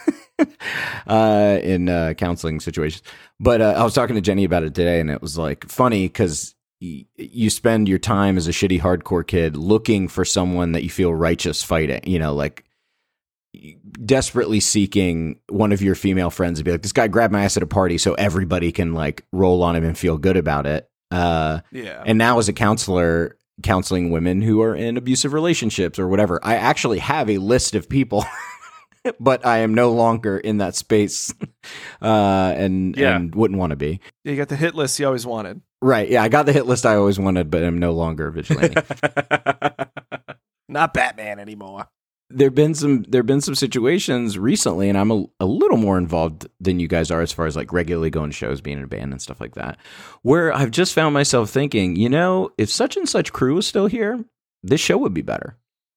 Speaker 4: uh, in uh, counseling situations. But uh, I was talking to Jenny about it today, and it was like funny because y- you spend your time as a shitty hardcore kid looking for someone that you feel righteous fighting. You know, like. desperately seeking one of your female friends to be like, this guy grabbed my ass at a party, so everybody can like roll on him and feel good about it. Uh,
Speaker 3: Yeah.
Speaker 4: And now as a counselor counseling women who are in abusive relationships or whatever, I actually have a list of people, but I am no longer in that space uh, and,
Speaker 1: Yeah.
Speaker 4: and wouldn't want to be.
Speaker 3: You got the hit list you always wanted.
Speaker 4: Right. Yeah. I got the hit list I always wanted, but I'm no longer a vigilante.
Speaker 3: Not Batman anymore.
Speaker 4: There've been some there've been some situations recently, and I'm a, a little more involved than you guys are as far as like regularly going to shows, being in a band and stuff like that, where I've just found myself thinking, you know, if such and such crew was still here, this show would be better.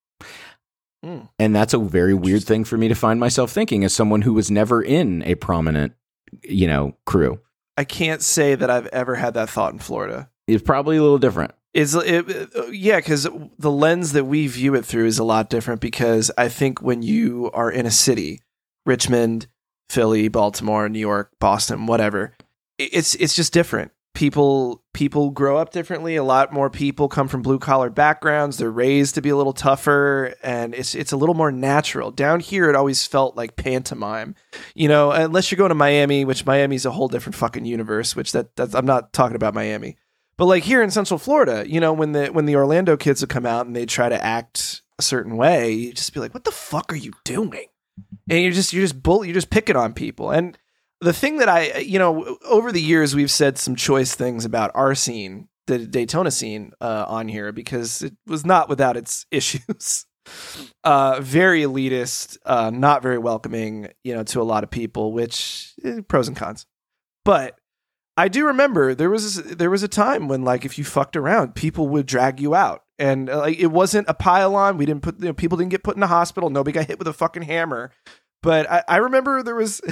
Speaker 3: Mm.
Speaker 4: And that's a very weird thing for me to find myself thinking as someone who was never in a prominent, you know, crew.
Speaker 3: I can't say that I've ever had that thought in Florida.
Speaker 4: It's probably a little different.
Speaker 3: Is it, it- yeah, because the lens that we view it through is a lot different, because I think when you are in a city, Richmond, Philly, Baltimore, New York, Boston, whatever, it- it's it's just different. People people grow up differently. A lot more people come from blue collar backgrounds. They're raised to be a little tougher, and it's it's a little more natural. Down here, it always felt like pantomime, you know. Unless you're going to Miami, which Miami's a whole different fucking universe. Which that that's, I'm not talking about Miami. But like here in Central Florida, you know, when the when the Orlando kids would come out and they try to act a certain way, you just be like, "What the fuck are you doing?" And you're just you're just bull you're just picking on people. And the thing that I, you know, over the years we've said some choice things about our scene, the Daytona scene, uh, on here, because it was not without its issues. Uh, very elitist, uh, not very welcoming, you know, to a lot of people, which eh, pros and cons. But I do remember there was there was a time when, like, if you fucked around, people would drag you out, and uh, like it wasn't a pile-on. We didn't put you know, people didn't get put in the hospital. Nobody got hit with a fucking hammer. But I, I remember there was.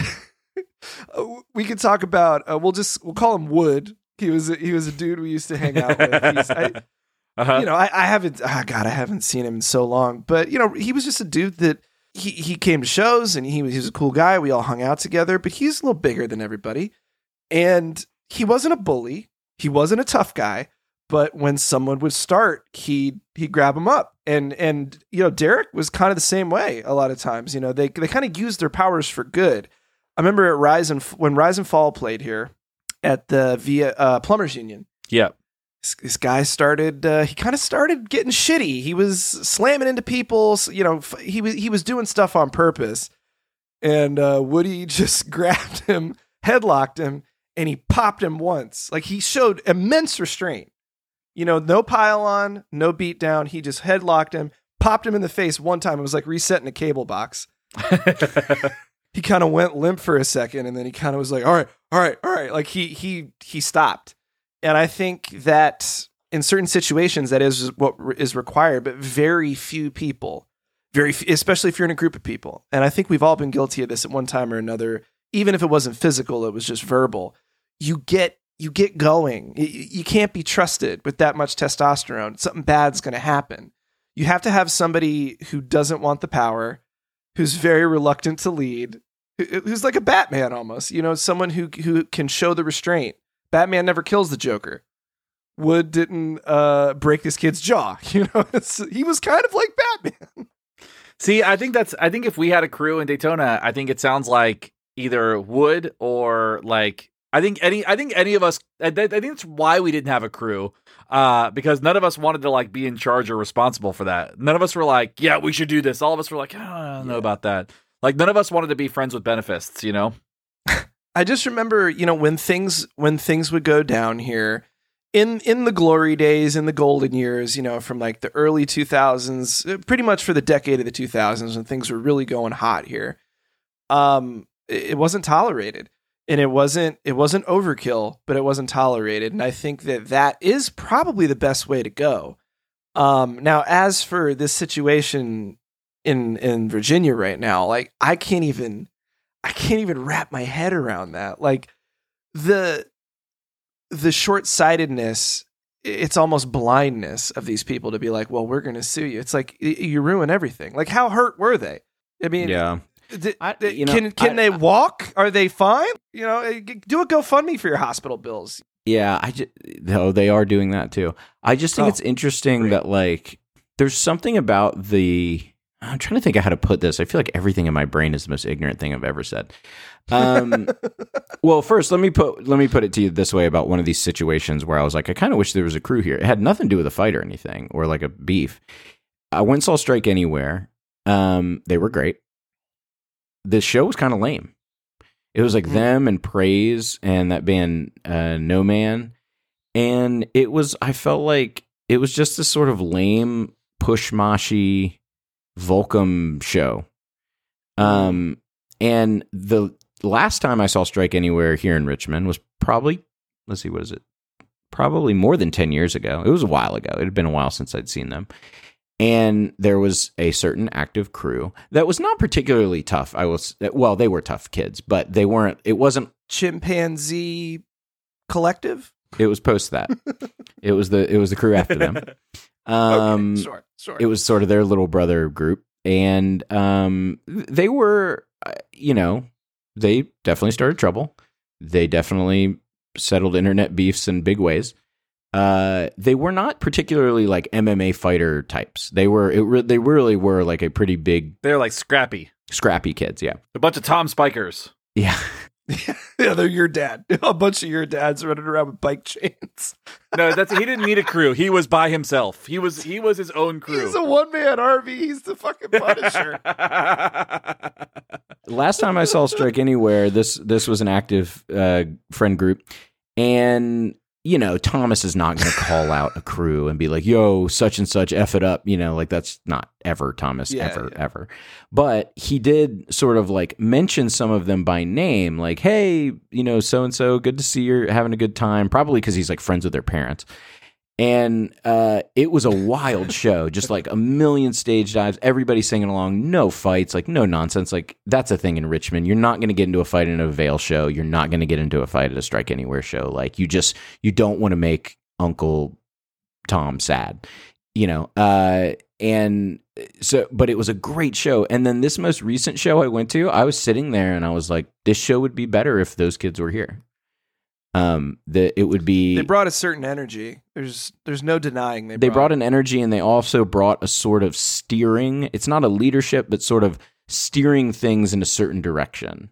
Speaker 3: We could talk about. Uh, we'll just we'll call him Wood. He was a, he was a dude we used to hang out with. He's, I,
Speaker 1: Uh-huh.
Speaker 3: you know, I, I haven't. Oh God, I haven't seen him in so long. But you know, he was just a dude that he he came to shows, and he was he was a cool guy. We all hung out together. But he's a little bigger than everybody. And he wasn't a bully. He wasn't a tough guy. But when someone would start, he'd, he'd grab them up. And, and, you know, Derek was kind of the same way a lot of times. You know, they they kind of used their powers for good. I remember at Rise and, when Rise and Fall played here at the via uh, Plumbers Union.
Speaker 1: Yeah.
Speaker 3: This, this guy started, uh, he kind of started getting shitty. He was slamming into people. You know, f- he was, he was doing stuff on purpose. And uh, Woody just grabbed him, headlocked him, and he popped him once. Like, he showed immense restraint. You know, no pile on, no beat down. He just headlocked him, popped him in the face one time. It was like resetting a cable box. He kind of went limp for a second, and then he kind of was like, all right, all right, all right. Like he he he stopped. And I think that in certain situations, that is what is required, but very few people, very few, especially if you're in a group of people. And I think we've all been guilty of this at one time or another. Even if it wasn't physical, it was just verbal. You get you get going. You, you can't be trusted with that much testosterone. Something bad's going to happen. You have to have somebody who doesn't want the power, who's very reluctant to lead, who, who's like a Batman almost. You know, someone who who can show the restraint. Batman never kills the Joker. Wood didn't uh, break this kid's jaw. You know, it's, he was kind of like Batman.
Speaker 1: See, I think that's. I think if we had a crew in Daytona, I think it sounds like either Wood or like. I think any. I think any of us. I, I think that's why we didn't have a crew, uh, because none of us wanted to like be in charge or responsible for that. None of us were like, "Yeah, we should do this." All of us were like, oh, "I don't know
Speaker 3: Yeah.
Speaker 1: about that." Like none of us wanted to be friends with benefits. You know.
Speaker 3: I just remember, you know, when things when things would go down here in in the glory days, in the golden years, you know, from like the early two thousands, pretty much for the decade of the two thousands, when things were really going hot here. Um, it, it wasn't tolerated, and it wasn't it wasn't overkill, but it wasn't tolerated, and I think that that is probably the best way to go. Um, now, as for this situation in in Virginia right now, like I can't even. I can't even wrap my head around that. Like the the short-sightedness, it's almost blindness of these people to be like, well, we're going to sue you. It's like y- you ruin everything. Like how hurt were they? I mean,
Speaker 4: Yeah.
Speaker 3: th-
Speaker 4: I-
Speaker 3: th-
Speaker 4: you know,
Speaker 3: can can
Speaker 4: I-
Speaker 3: they walk? Are they fine? You know, eh, g- do a GoFundMe for your hospital bills.
Speaker 4: Yeah, I just, though they are doing that too. I just think
Speaker 3: Oh,
Speaker 4: it's interesting
Speaker 3: great.
Speaker 4: that like there's something about the I'm trying to think of how to put this. I feel like everything in my brain is the most ignorant thing I've ever said. Um, well, first, let me put let me put it to you this way about one of these situations where I was like, I kind of wish there was a crew here. It had nothing to do with a fight or anything, or like a beef. I went and saw Strike Anywhere. Um, they were great. The show was kind of lame. It was like mm-hmm. them and Praise and that band uh, No Man, and it was. I felt like it was just this sort of lame push moshy Volcom show. Um, and the last time I saw Strike Anywhere here in Richmond was probably, let's see, what is it? Probably more than ten years ago. It was a while ago. It had been a while since I'd seen them. And there was a certain active crew that was not particularly tough. I was, well, they were tough kids, but they weren't, it wasn't.
Speaker 3: Chimpanzee Collective?
Speaker 4: It was post that. It was the, it was the crew after them. Um,
Speaker 3: okay, sure, sure.
Speaker 4: It was sort of their little brother group, and um, they were, uh, you know, they definitely started trouble. They definitely settled internet beefs in big ways. Uh, they were not particularly like M M A fighter types. They were, it re- they really were like a pretty big,
Speaker 1: They're like scrappy.
Speaker 4: scrappy kids. Yeah,
Speaker 1: A bunch of Tom Spikers.
Speaker 4: yeah.
Speaker 3: Yeah, they're your dad. A bunch of your dads running around with bike chains.
Speaker 1: No, that's he didn't need a crew. He was by himself. He was he was his own crew.
Speaker 3: He's a one man army. He's the fucking Punisher.
Speaker 4: Last time I saw Strike Anywhere, this this was an active uh, friend group, and you know, Thomas is not going to call out a crew and be like, yo, such and such, F it up. You know, like that's not ever Thomas,
Speaker 3: yeah,
Speaker 4: ever,
Speaker 3: yeah.
Speaker 4: ever. But he did sort of like mention some of them by name, like, hey, you know, so-and-so, good to see you're having a good time. Probably because he's like friends with their parents. And uh, it was a wild show, just like a million stage dives, everybody singing along, no fights, like no nonsense. Like that's a thing in Richmond. You're not going to get into a fight in a Vail show. You're not going to get into a fight at a Strike Anywhere show. Like you just, you don't want to make Uncle Tom sad, you know? Uh, and so, but it was a great show. And then this most recent show I went to, I was sitting there and I was like, this show would be better if those kids were here. Um, that it would be.
Speaker 3: They brought a certain energy. There's, there's no denying they.
Speaker 4: They
Speaker 3: brought,
Speaker 4: brought an energy, and they also brought a sort of steering. It's not a leadership, but sort of steering things in a certain direction,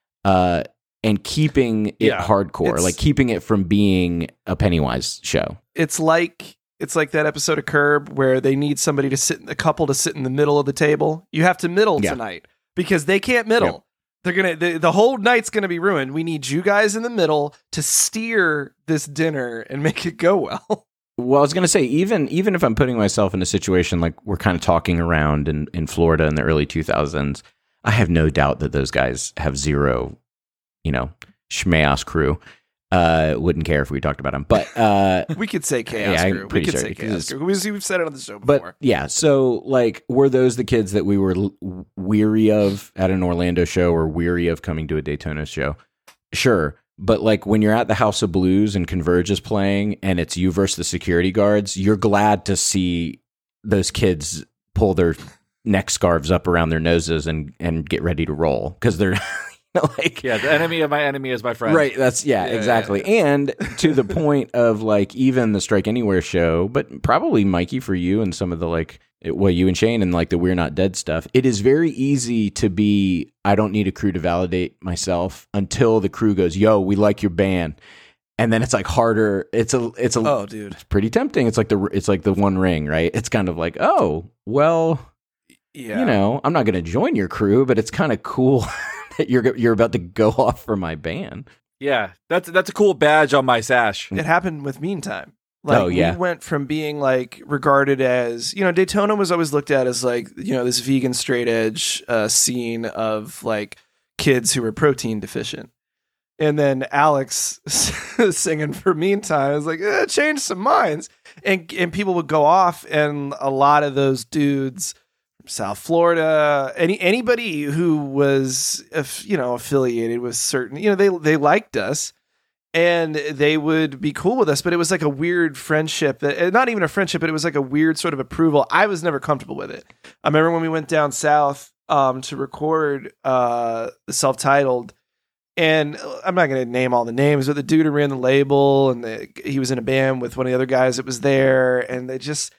Speaker 4: uh, and keeping it
Speaker 1: Yeah,
Speaker 4: hardcore,
Speaker 3: it's-
Speaker 4: like keeping it from being a Pennywise show.
Speaker 3: It's like it's like that episode of Curb where they need somebody to sit, a couple to sit in the middle of the table. You have to middle
Speaker 4: Yeah.
Speaker 3: tonight because they can't middle.
Speaker 4: Yeah.
Speaker 3: They're gonna the, the whole night's gonna be ruined. We need you guys in the middle to steer this dinner and make it go well.
Speaker 4: Well, I was going to say, even even if I'm putting myself in a situation like we're kind of talking around in, in Florida in the early two thousands, I have no doubt that those guys have zero, you know, schmaos crew. Uh, wouldn't care if we talked about them, but uh,
Speaker 3: We could say chaos
Speaker 4: Yeah, I'm
Speaker 3: crew. We
Speaker 4: pretty
Speaker 3: could
Speaker 4: sure
Speaker 3: say
Speaker 4: because
Speaker 3: chaos
Speaker 4: it's-
Speaker 3: crew. We- We've said it on the show before.
Speaker 4: But yeah, so like, were those the kids that we were l- weary of at an Orlando show or weary of coming to a Daytona show? Sure. But like when you're at the House of Blues and Converge is playing and it's you versus the security guards, you're glad to see those kids pull their neck scarves up around their noses and, and get ready to roll because they're like,
Speaker 1: Yeah, the enemy of my enemy is my friend.
Speaker 4: right. That's yeah,
Speaker 3: Yeah,
Speaker 4: exactly. And to the point of like even the Strike Anywhere show, but probably Mikey for you and some of the like, it- well, you and Shane and like the We're Not Dead stuff. It is very easy to be, I don't need a crew to validate myself until the crew goes, yo, we like your band. And then it's like harder. It's a, it's a,
Speaker 3: oh, dude,
Speaker 4: it's pretty tempting. It's like the, it's like the One Ring, right? It's kind of like, oh, well,
Speaker 3: yeah,
Speaker 4: you know, I'm not going to join your crew, but it's kind of cool that you're you're about to go off for my band.
Speaker 1: Yeah, that's that's a cool badge on my sash.
Speaker 3: it happened with Meantime. Like,
Speaker 4: Oh, yeah.
Speaker 3: we went from being like regarded as, you know, Daytona was always looked at as like, you know, this vegan straight edge uh, scene of like kids who were protein deficient. And then Alex singing for Meantime, I was like, eh, change some minds. And and people would go off, and a lot of those dudes from South Florida, any anybody who was, aff- you know, affiliated with certain, you know, they they liked us. And they would be cool with us, but it was like a weird friendship that, not even a friendship, but it was like a weird sort of approval. I was never comfortable with it. I remember when we went down south um, to record uh, the self-titled, and I'm not going to name all the names, but the dude who ran the label, and the, he was in a band with one of the other guys that was there, and they just,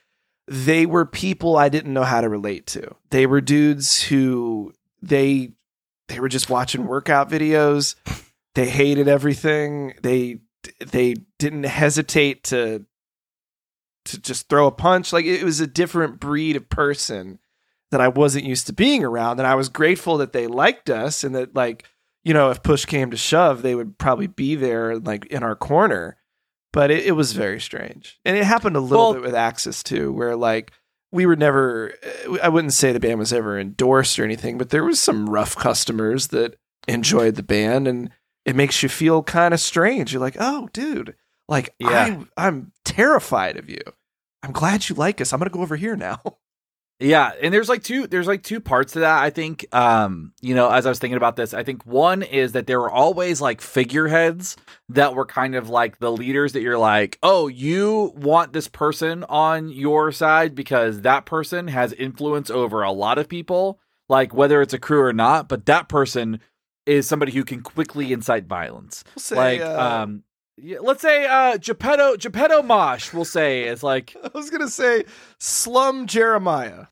Speaker 3: they were people I didn't know how to relate to. They were dudes who they they were just watching workout videos. They hated everything. They they didn't hesitate to to just throw a punch. Like, it was a different breed of person that I wasn't used to being around. And I was grateful that they liked us and that, like, you know, if push came to shove, they would probably be there, like, in our corner. But it, it was very strange. And it happened a little
Speaker 1: Well,
Speaker 3: bit with Axis too, where, like, we were never, I wouldn't say the band was ever endorsed or anything, but there was some rough customers that enjoyed the band, and it makes you feel kind of strange. You're like, oh, dude, like,
Speaker 1: Yeah.
Speaker 3: I, I'm terrified of you. I'm glad you like us. I'm going to go over here now.
Speaker 1: Yeah, and there's like two there's like two parts to that. I think um, you know, as I was thinking about this, I think one is that there were always like figureheads that were kind of like the leaders that you're like, "Oh, you want this person on your side because that person has influence over a lot of people, like whether it's a crew or not, but that person is somebody who can quickly incite violence."
Speaker 3: We'll say,
Speaker 1: like
Speaker 3: uh,
Speaker 1: um yeah, let's say uh Geppetto Geppetto Mosh, we'll say, is like
Speaker 3: I was going to say Slum Jeremiah.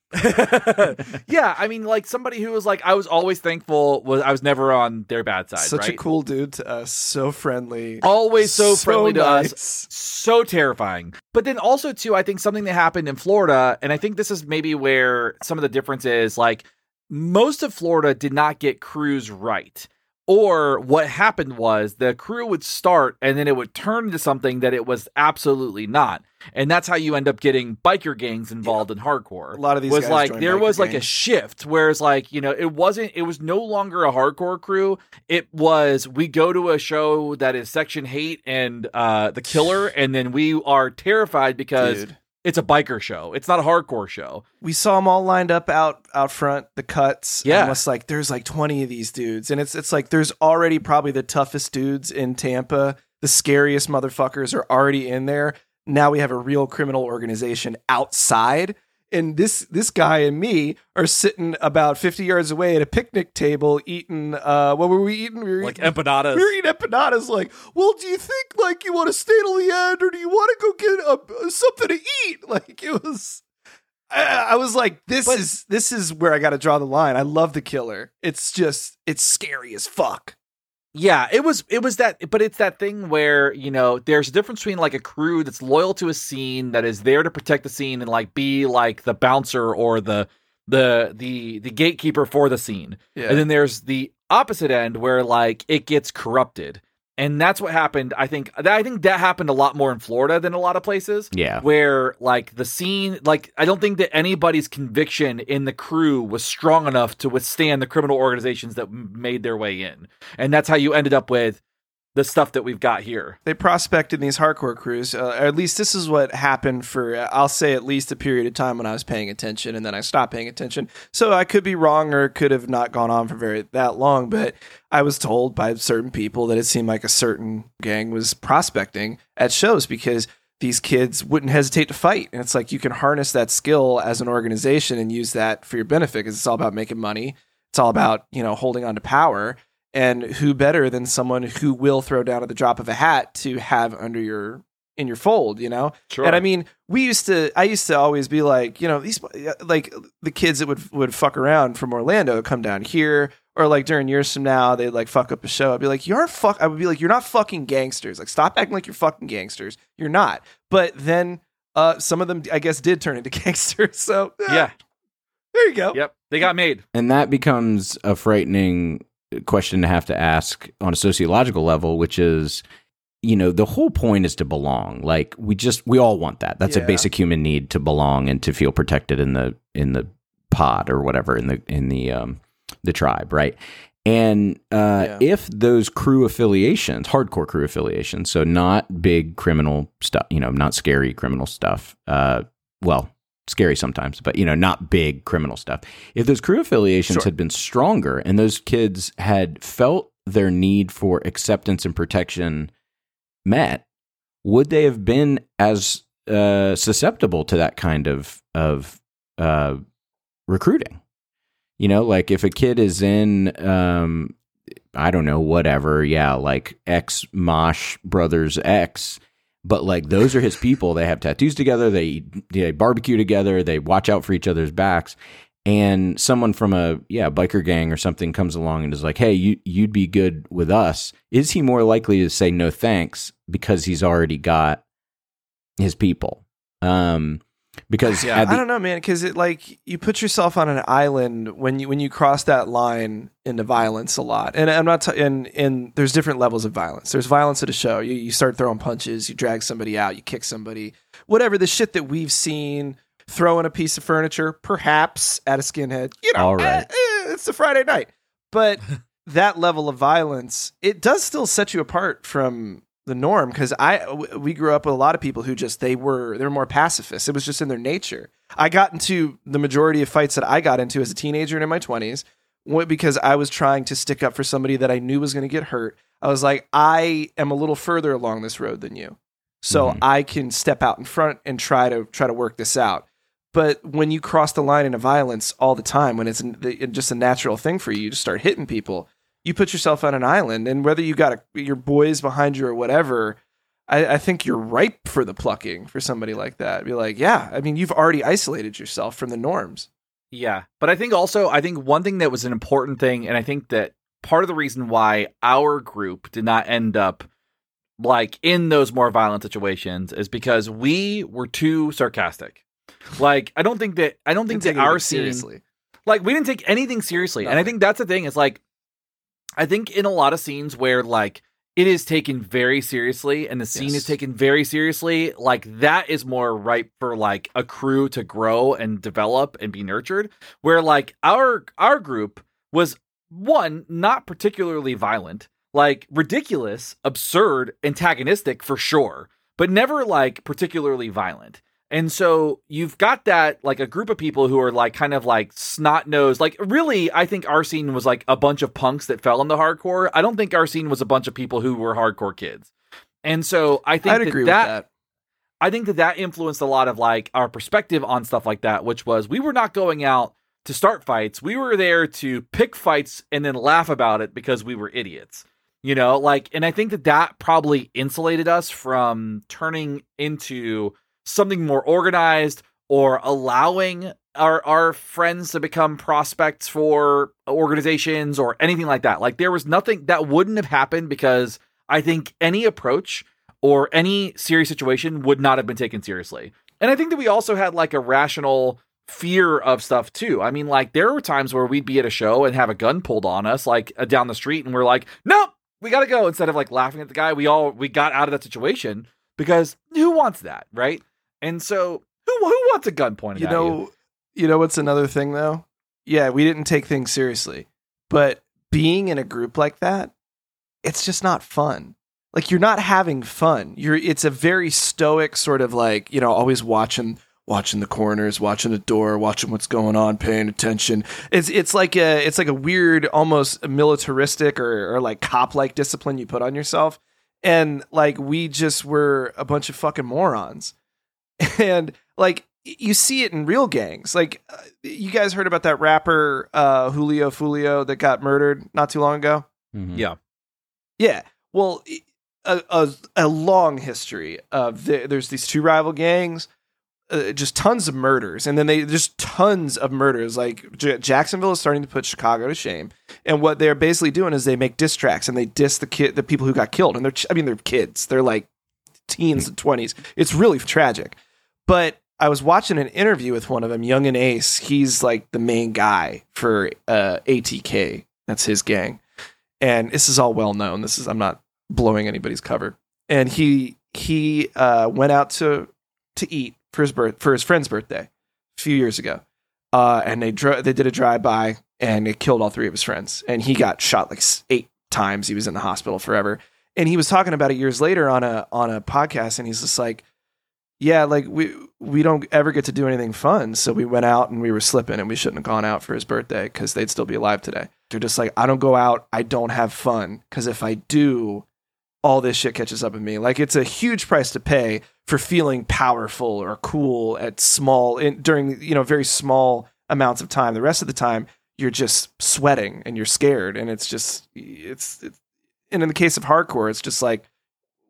Speaker 1: yeah, I mean, like somebody who was like, I was always thankful, was I was never on their bad side.
Speaker 3: Such
Speaker 1: right?
Speaker 3: a cool dude to us. So friendly.
Speaker 1: Always so,
Speaker 3: So
Speaker 1: friendly to
Speaker 3: nice.
Speaker 1: us, so terrifying. But then also too, I think something that happened in Florida, and I think this is maybe where some of the difference is, like most of Florida did not get crews right. Or what happened was the crew would start and then it would turn into something that it was absolutely not. And that's how you end up getting biker gangs involved in hardcore.
Speaker 3: A lot of these
Speaker 1: was
Speaker 3: guys
Speaker 1: like
Speaker 3: joined
Speaker 1: there
Speaker 3: biker
Speaker 1: was like a
Speaker 3: gangs.
Speaker 1: shift, whereas like, you know, it wasn't it was no longer a hardcore crew. It was, we go to a show that is Section Hate and uh The Killer, and then we are terrified because
Speaker 3: Dude.
Speaker 1: it's a biker show. It's not a hardcore show.
Speaker 3: We saw them all lined up out out front, the cuts.
Speaker 1: Yeah.
Speaker 3: And it's like, there's like twenty of these dudes. And it's it's like, there's already probably the toughest dudes in Tampa. The scariest motherfuckers are already in there. Now we have a real criminal organization outside. And this this guy and me are sitting about fifty yards away at a picnic table eating, uh, what were we eating? We were
Speaker 1: Like
Speaker 3: eating
Speaker 1: empanadas.
Speaker 3: We were eating empanadas. Like, well, do you think like you want to stay till the end, or do you want to go get a, something to eat? Like, it was. I, I was like, this
Speaker 1: But-
Speaker 3: is this is where I got to draw the line. I love The Killer. It's just it's scary as fuck.
Speaker 1: Yeah, it was it was that, but it's that thing where, you know, there's a difference between like a crew that's loyal to a scene, that is there to protect the scene and like be like the bouncer or the the the the gatekeeper for the scene.
Speaker 3: Yeah.
Speaker 1: And then there's the opposite end where like it gets corrupted. And that's what happened. I think that I think that happened a lot more in Florida than a lot of places.
Speaker 4: Yeah.
Speaker 1: Where like the scene, like I don't think that anybody's conviction in the crew was strong enough to withstand the criminal organizations that m- made their way in. And that's how you ended up with the stuff that we've got here.
Speaker 3: They prospected these hardcore crews. Uh, or at least this is what happened for, uh, I'll say, at least a period of time when I was paying attention, and then I stopped paying attention. So I could be wrong, or it could have not gone on for very that long. But I was told by certain people that it seemed like a certain gang was prospecting at shows because these kids wouldn't hesitate to fight. And it's like, you can harness that skill as an organization and use that for your benefit, because it's all about making money. It's all about, you know, holding on to power. And who better than someone who will throw down at the drop of a hat to have under your in your fold, you know?
Speaker 1: Sure.
Speaker 3: And I mean, we used to, I used to always be like, you know, these, like the kids that would, would fuck around from Orlando would come down here, or like during years from now, they'd like fuck up a show. I'd be like, you're fuck, I would be like, you're not fucking gangsters. Like, stop acting like you're fucking gangsters. You're not. But then uh, some of them, I guess, did turn into gangsters. So eh,
Speaker 1: Yeah.
Speaker 3: there you go.
Speaker 1: Yep. They got made.
Speaker 4: And that becomes a frightening question to have to ask on a sociological level, which is, you know, the whole point is to belong. Like, we just, we all want that. That's
Speaker 3: Yeah.
Speaker 4: a basic human need, to belong and to feel protected in the, in the pod or whatever, in the, in the, um, the tribe. Right. And, uh,
Speaker 3: Yeah.
Speaker 4: if those crew affiliations, hardcore crew affiliations, so not big criminal stuff, you know, not scary criminal stuff, uh, well, scary sometimes, but, you know, not big criminal stuff. If those crew affiliations
Speaker 3: Sure.
Speaker 4: had been stronger and those kids had felt their need for acceptance and protection met, would they have been as uh, susceptible to that kind of of uh, recruiting? You know, like if a kid is in, um, I don't know, whatever, yeah, like X Mosh Brothers X, But like those are his people. They have tattoos together. They they barbecue together. They watch out for each other's backs. And someone from a yeah biker gang or something comes along and is like, "Hey, you you'd be good with us." Is he more likely to say no thanks because he's already got his people? Um, because
Speaker 3: yeah,
Speaker 4: the,
Speaker 3: I don't know, man. Because it like you put yourself on an island when you when you cross that line into violence a lot. And I'm not. T- and and there's different levels of violence. There's violence at a show. You you start throwing punches. You drag somebody out. You kick somebody. Whatever the shit that we've seen. Throwing a piece of furniture, perhaps at a skinhead. You know,
Speaker 4: all right.
Speaker 3: eh, eh, it's a Friday night. But that level of violence, it does still set you apart from the norm. Because I, w- we grew up with a lot of people who just they were they were more pacifists. It was just in their nature. I got into the majority of fights that I got into as a teenager and in my twenties because I was trying to stick up for somebody that I knew was going to get hurt. I was like, I am a little further along this road than you, so
Speaker 4: Mhm.
Speaker 3: I can step out in front and try to try to work this out. But when you cross the line into violence all the time, when it's just a natural thing for you to start hitting people, you put yourself on an island. And whether you got a, your boys behind you or whatever, I, I think you're ripe for the plucking for somebody like that. Be like, yeah, I mean, you've already isolated yourself from the norms.
Speaker 1: Yeah. But I think also, I think one thing that was an important thing, and I think that part of the reason why our group did not end up like in those more violent situations is because we were too sarcastic. Like, I don't think that, I don't think
Speaker 3: Didn't
Speaker 1: that
Speaker 3: take
Speaker 1: our
Speaker 3: anything
Speaker 1: scene,
Speaker 3: seriously.
Speaker 1: like, we didn't take anything seriously. And I think that's the thing is like, I think in a lot of scenes where like it is taken very seriously and the scene
Speaker 3: Yes.
Speaker 1: is taken very seriously, like that is more ripe for like a crew to grow and develop and be nurtured. Where like our, our group was one, not particularly violent, like ridiculous, absurd, antagonistic for sure, but never like particularly violent. And so you've got that, like a group of people who are like kind of like snot nosed. Like really, I think our scene was like a bunch of punks that fell into hardcore. I don't think our scene was a bunch of people who were hardcore kids. And so I think
Speaker 3: I'd
Speaker 1: that,
Speaker 3: agree
Speaker 1: that,
Speaker 3: with that.
Speaker 1: I think that that influenced a lot of like our perspective on stuff like that, which was we were not going out to start fights. We were there to pick fights and then laugh about it because we were idiots, you know, like, and I think that that probably insulated us from turning into something more organized or allowing our our friends to become prospects for organizations or anything like that. Like there was nothing that wouldn't have happened because I think any approach or any serious situation would not have been taken seriously. And I think that we also had like a rational fear of stuff too. I mean, like there were times where we'd be at a show and have a gun pulled on us like uh, down the street and we're like, nope, we got to go. Instead of like laughing at the guy, we all, we got out of that situation because who wants that? Right. And so, who who wants a gun pointed
Speaker 3: You
Speaker 1: at
Speaker 3: know,
Speaker 1: you?
Speaker 3: you know what's another thing though? Yeah, we didn't take things seriously, but being in a group like that, it's just not fun. Like you're not having fun. You're. It's a very stoic sort of like, you know, always watching, watching the corners, watching the door, watching what's going on, paying attention. It's it's like a it's like a weird, almost militaristic or or like cop like discipline you put on yourself, and like we just were a bunch of fucking morons. And like you see it in real gangs. Like uh, you guys heard about that rapper uh, Julio Fulio that got murdered not too long ago?
Speaker 4: Mhm.
Speaker 1: Yeah.
Speaker 3: Yeah. Well, a, a, a long history of the, there's these two rival gangs, uh, just tons of murders, and then they just tons of murders. Like J- Jacksonville is starting to put Chicago to shame, and what they're basically doing is they make diss tracks and they diss the kid, the people who got killed, and they're I mean they're kids, they're like teens and twenties. It's really tragic. But I was watching an interview with one of them, Young and Ace. He's like the main guy for uh, A T K. That's his gang. And this is all well known. This is I'm not blowing anybody's cover. And he he uh, went out to to eat for his birth for his friend's birthday a few years ago. Uh, and they dro- they did a drive by and it killed all three of his friends. And he got shot like eight times. He was in the hospital forever. And he was talking about it years later on a on a podcast. And he's just like, yeah, like we we don't ever get to do anything fun. So we went out and we were slipping and we shouldn't have gone out for his birthday because they'd still be alive today. They're just like, I don't go out. I don't have fun because if I do, all this shit catches up with me. Like it's a huge price to pay for feeling powerful or cool at small in, during, you know, very small amounts of time. The rest of the time you're just sweating and you're scared. And it's just, it's, it's and in the case of hardcore, it's just like,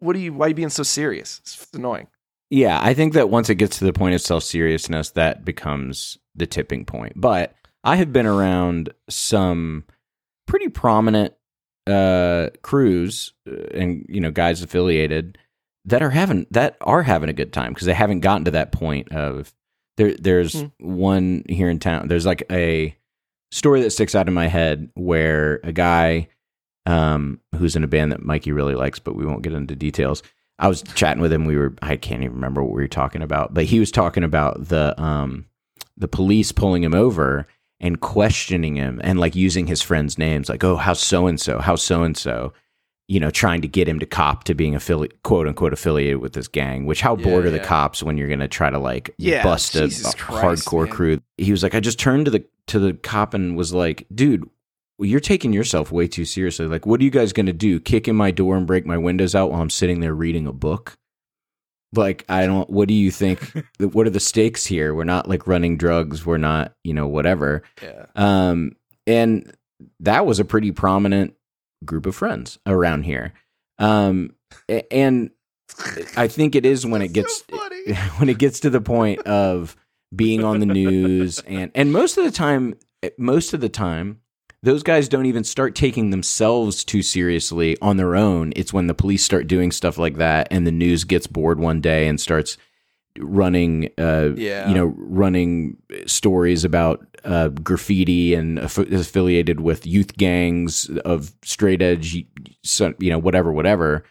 Speaker 3: what are you? Why are you being so serious? It's annoying.
Speaker 4: Yeah, I think that once it gets to the point of self-seriousness, that becomes the tipping point. But I have been around some pretty prominent uh, crews and, you know, guys affiliated that are having that are having a good time because they haven't gotten to that point of there. There's mm. one here in town. There's like a story that sticks out in my head where a guy um, who's in a band that Mikey really likes, but we won't get into details. I was chatting with him. We were, I can't even remember what we were talking about, but he was talking about the, um, the police pulling him over and questioning him and like using his friends' names, like, oh, how's so-and-so, how's so-and-so, you know, trying to get him to cop to being affiliate, quote unquote, affiliated with this gang, which how
Speaker 3: Yeah,
Speaker 4: bored are the
Speaker 3: yeah.
Speaker 4: cops when you're going to try to like
Speaker 3: Yeah,
Speaker 4: bust a, a
Speaker 3: Jesus Christ,
Speaker 4: hardcore
Speaker 3: man.
Speaker 4: crew. He was like, I just turned to the, to the cop and was like, dude, well, you're taking yourself way too seriously. Like, what are you guys going to do? Kick in my door and break my windows out while I'm sitting there reading a book? Like, I don't, what do you think? What are the stakes here? We're not like running drugs. We're not, you know, whatever.
Speaker 3: Yeah.
Speaker 4: Um, and that was a pretty prominent group of friends around here. Um, a- and I think it is when it gets,
Speaker 3: So funny.
Speaker 4: when it gets to the point of being on the news and, and most of the time, most of the time, those guys don't even start taking themselves too seriously on their own. It's when the police start doing stuff like that and the news gets bored one day and starts running, uh,
Speaker 3: Yeah.
Speaker 4: you know, running stories about uh, graffiti and aff- affiliated with youth gangs of straight edge, you know, whatever, whatever.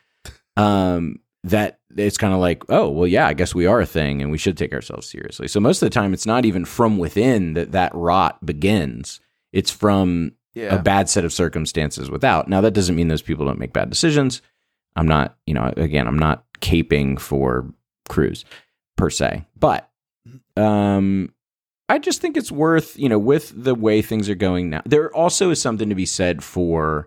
Speaker 4: Um, that it's kind of like, oh, well, yeah, I guess we are a thing and we should take ourselves seriously. So most of the time, it's not even from within that that rot begins. It's from
Speaker 3: Yeah.
Speaker 4: a bad set of circumstances without. Now, that doesn't mean those people don't make bad decisions. I'm not, you know, again, I'm not caping for crews per se, but um, I just think it's worth, you know, with the way things are going now, there also is something to be said for,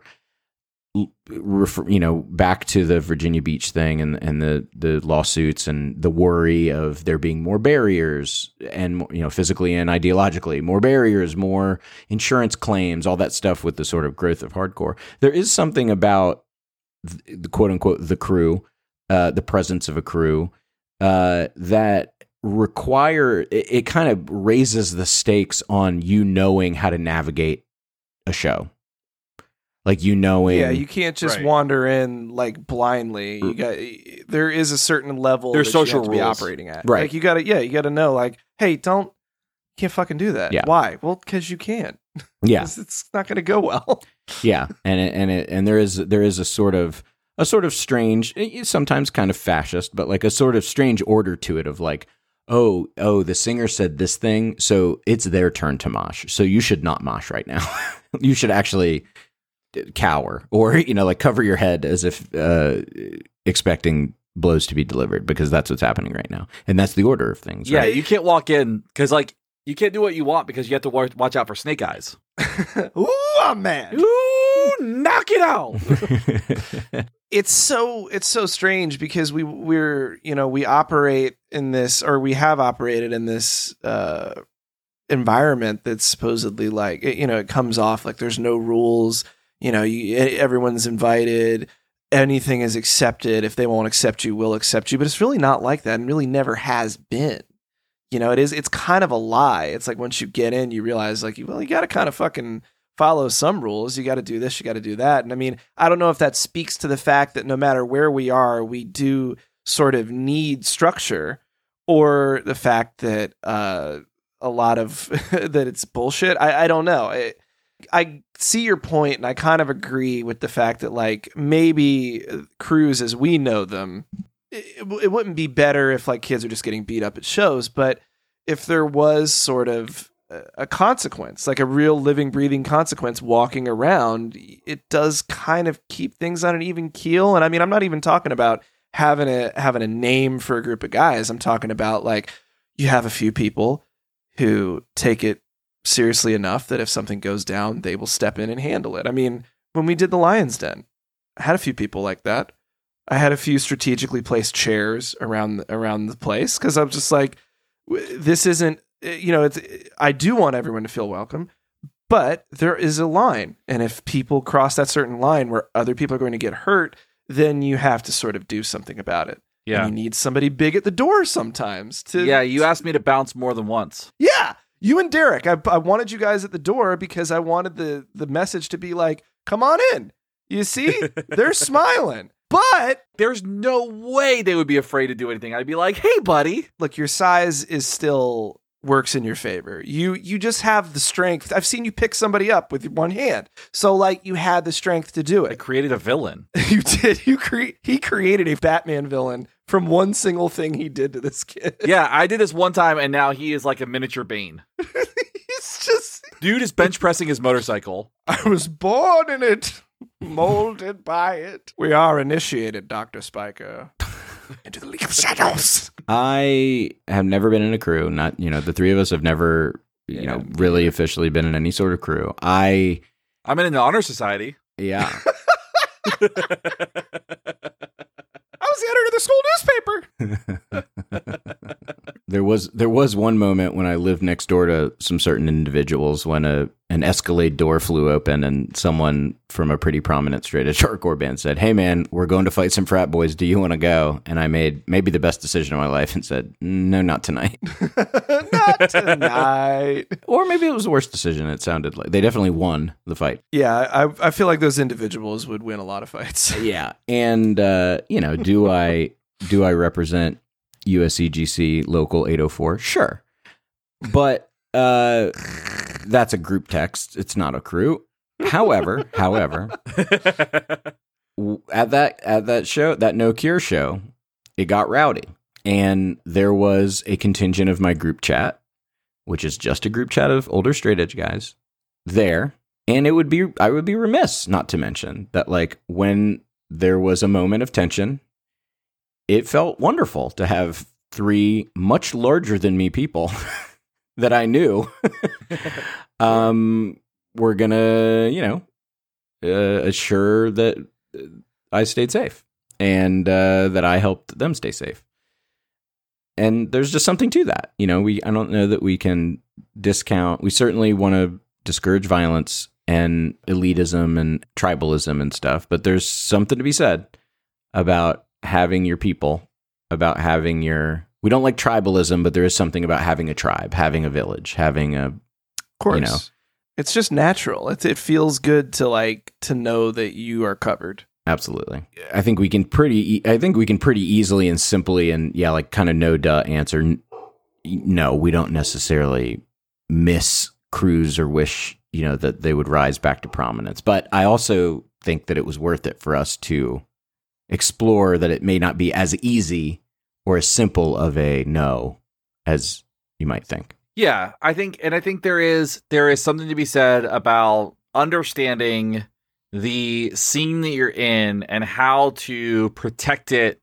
Speaker 4: refer, you know, back to the Virginia Beach thing and, and the, the lawsuits and the worry of there being more barriers and, you know, physically and ideologically, more barriers, more insurance claims, all that stuff with the sort of growth of hardcore. There is something about the, the quote unquote, the crew, uh, the presence of a crew, uh, that require, it, it kind of raises the stakes on you knowing how to navigate a show. Like, you knowing,
Speaker 3: Yeah, you can't just
Speaker 1: Right.
Speaker 3: wander in like blindly. You got there is a certain level
Speaker 1: There's
Speaker 3: that you
Speaker 1: social
Speaker 3: have to be
Speaker 1: rules.
Speaker 3: operating at.
Speaker 4: Right.
Speaker 3: Like you got to yeah, you got to know like, hey, don't you can't fucking do that.
Speaker 4: Yeah.
Speaker 3: Why? Well, cuz you can.
Speaker 4: yeah,
Speaker 3: 'Cause it's not going to go well.
Speaker 4: yeah, and it, and it, and there is there is a sort of a sort of strange, sometimes kind of fascist, but like a sort of strange order to it of like, oh, oh, the singer said this thing, so it's their turn to mosh. So you should not mosh right now. You should actually cower or, you know, like cover your head as if uh, expecting blows to be delivered, because that's what's happening right now. And that's the order of things.
Speaker 1: Yeah,
Speaker 4: Right?
Speaker 1: you can't walk in because like you can't do what you want because you have to wa- watch out for snake eyes.
Speaker 3: Ooh, I'm mad.
Speaker 1: Ooh, knock it out.
Speaker 3: It's so it's so strange because we we're you know we operate in this or we have operated in this uh environment that's supposedly like it, you know it comes off like there's no rules, you know you, everyone's invited, anything is accepted. If they won't accept you, we'll accept you, but it's really not like that and really never has been. You know, it is it's kind of a lie. It's like once you get in you realize like well you got to kind of fucking follow some rules. You got to do this, you got to do that. And I mean, I don't know if that speaks to the fact that no matter where we are, we do sort of need structure, or the fact that uh, a lot of that it's bullshit. I, I don't know. I, I see your point, and I kind of agree with the fact that like maybe crews as we know them, it, it wouldn't be better if like kids are just getting beat up at shows, but if there was sort of a consequence, like a real living, breathing consequence walking around, it does kind of keep things on an even keel. And I mean, I'm not even talking about having a having a name for a group of guys. I'm talking about like you have a few people who take it seriously enough that if something goes down, they will step in and handle it. I mean, when we did the Lion's Den, I had a few people like that. I had a few strategically placed chairs around around the place because I'm just like, this isn't. You know, it's, I do want everyone to feel welcome, but there is a line. And if people cross that certain line where other people are going to get hurt, then you have to sort of do something about it.
Speaker 1: Yeah.
Speaker 3: And you need somebody big at the door sometimes to.
Speaker 1: Yeah, you asked me to bounce more than once.
Speaker 3: Yeah. You and Derek, I, I wanted you guys at the door because I wanted the, the message to be like, come on in. You see, they're smiling. But
Speaker 1: there's no way they would be afraid to do anything. I'd be like, hey, buddy.
Speaker 3: Look, your size is still works in your favor. You you just have the strength. I've seen you pick somebody up with one hand. So, like, you had the strength to do
Speaker 1: I
Speaker 3: it.
Speaker 1: created a villain.
Speaker 3: You did. You cre- He created a Batman villain from one single thing he did to this kid.
Speaker 1: Yeah, I did this one time, and now he is like a miniature Bane.
Speaker 3: He's just...
Speaker 1: Dude is bench pressing his motorcycle.
Speaker 3: I was born in it, molded by it. We are initiated, Doctor Spiker, into the League of Shadows.
Speaker 4: I have never been in a crew. Not, you know, the three of us have never, you
Speaker 3: Yeah.
Speaker 4: know, really officially been in any sort of crew. I,
Speaker 1: I'm in an honor society.
Speaker 4: yeah.
Speaker 3: I was the editor of the school newspaper.
Speaker 4: There was there was one moment when I lived next door to some certain individuals when a an Escalade door flew open and someone from a pretty prominent straight edge hardcore band said, "Hey man, we're going to fight some frat boys. Do you want to go?" And I made maybe the best decision of my life and said, "No, not tonight."
Speaker 3: Not tonight.
Speaker 4: Or maybe it was the worst decision. It sounded like they definitely won the fight.
Speaker 3: Yeah, I I feel like those individuals would win a lot of fights.
Speaker 4: Yeah, and uh, you know, do I do I represent U S C G C local eight oh four? Sure, but uh, that's a group text. It's not a crew. However, however, w- at that at that show, that No Cure show, it got rowdy, and there was a contingent of my group chat, which is just a group chat of older straight edge guys, there, and it would be I would be remiss not to mention that, like, when there was a moment of tension, it felt wonderful to have three much larger than me people that I knew um, were gonna, you know, uh, assure that I stayed safe and uh, that I helped them stay safe. And there's just something to that. You know, we I don't know that we can discount. We certainly want to discourage violence and elitism and tribalism and stuff, but there's something to be said about having your people, about having your, we don't like tribalism, but there is something about having a tribe, having a village, having a,
Speaker 3: Of course.
Speaker 4: you know.
Speaker 3: It's just natural. It, it feels good to like to know that you are covered.
Speaker 4: Absolutely. I think we can pretty, e- I think we can pretty easily and simply and yeah, like kind of no duh answer. N- No, we don't necessarily miss crews or wish, you know, that they would rise back to prominence. But I also think that it was worth it for us to explore that it may not be as easy or as simple of a no as you might think.
Speaker 1: Yeah, I think, and I think there is there is something to be said about understanding the scene that you're in and how to protect it,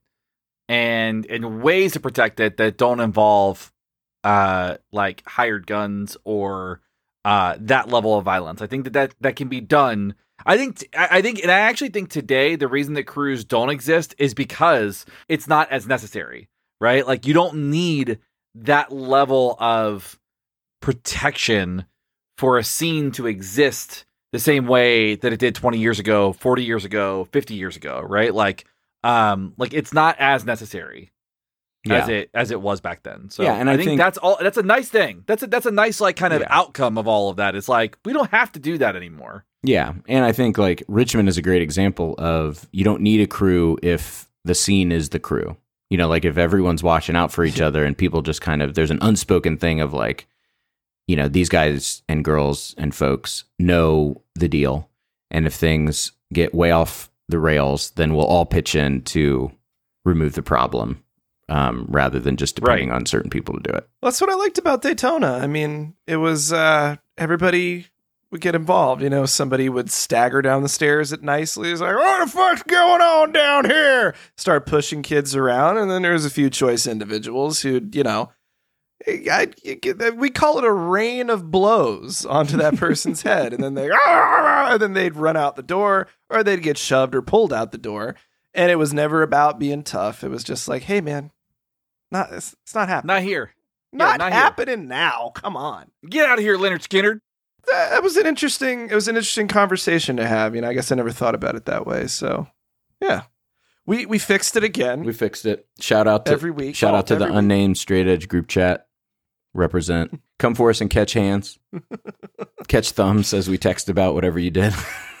Speaker 1: and and ways to protect it that don't involve uh like hired guns or uh that level of violence. I think that that, that can be done. I think, t- I think, and I actually think today the reason that crews don't exist is because it's not as necessary, right? Like, you don't need that level of protection for a scene to exist the same way that it did twenty years ago, forty years ago, fifty years ago, right? Like, um, like it's not as necessary as
Speaker 4: Yeah.
Speaker 1: it as it was back then. So
Speaker 4: Yeah, and
Speaker 1: I,
Speaker 4: I
Speaker 1: think,
Speaker 4: think-
Speaker 1: that's all. That's a nice thing. That's a that's a nice like kind of
Speaker 4: Yeah.
Speaker 1: outcome of all of that. It's like we don't have to do that anymore.
Speaker 4: Yeah, and I think like Richmond is a great example of you don't need a crew if the scene is the crew. You know, like if everyone's watching out for each other and people just kind of, there's an unspoken thing of like, you know, these guys and girls and folks know the deal. And if things get way off the rails, then we'll all pitch in to remove the problem um, rather than just depending
Speaker 1: Right.
Speaker 4: on certain people to do it.
Speaker 3: That's what I liked about Daytona. I mean, it was uh, everybody would get involved. You know, somebody would stagger down the stairs at nicely. It's like, what the fuck's going on down here? Start pushing kids around. And then there's a few choice individuals who'd, you know, I, I, we call it a rain of blows onto that person's head. And then they, and then they'd run out the door, or they'd get shoved or pulled out the door. And it was never about being tough. It was just like, hey, man, not, it's, it's not happening.
Speaker 1: Not here.
Speaker 3: Not,
Speaker 1: not here.
Speaker 3: happening now. Come on.
Speaker 1: Get out of here, Leonard Skinner.
Speaker 3: That was an interesting. It was an interesting conversation to have. You know, I guess I never thought about it that way. So, yeah. We we fixed it again.
Speaker 4: We fixed it. Shout out to
Speaker 3: Every week.
Speaker 4: Shout
Speaker 3: Well,
Speaker 4: out to the
Speaker 3: every week.
Speaker 4: unnamed straight edge group chat. Represent. Come for us and catch hands. Catch thumbs as we text about whatever you did.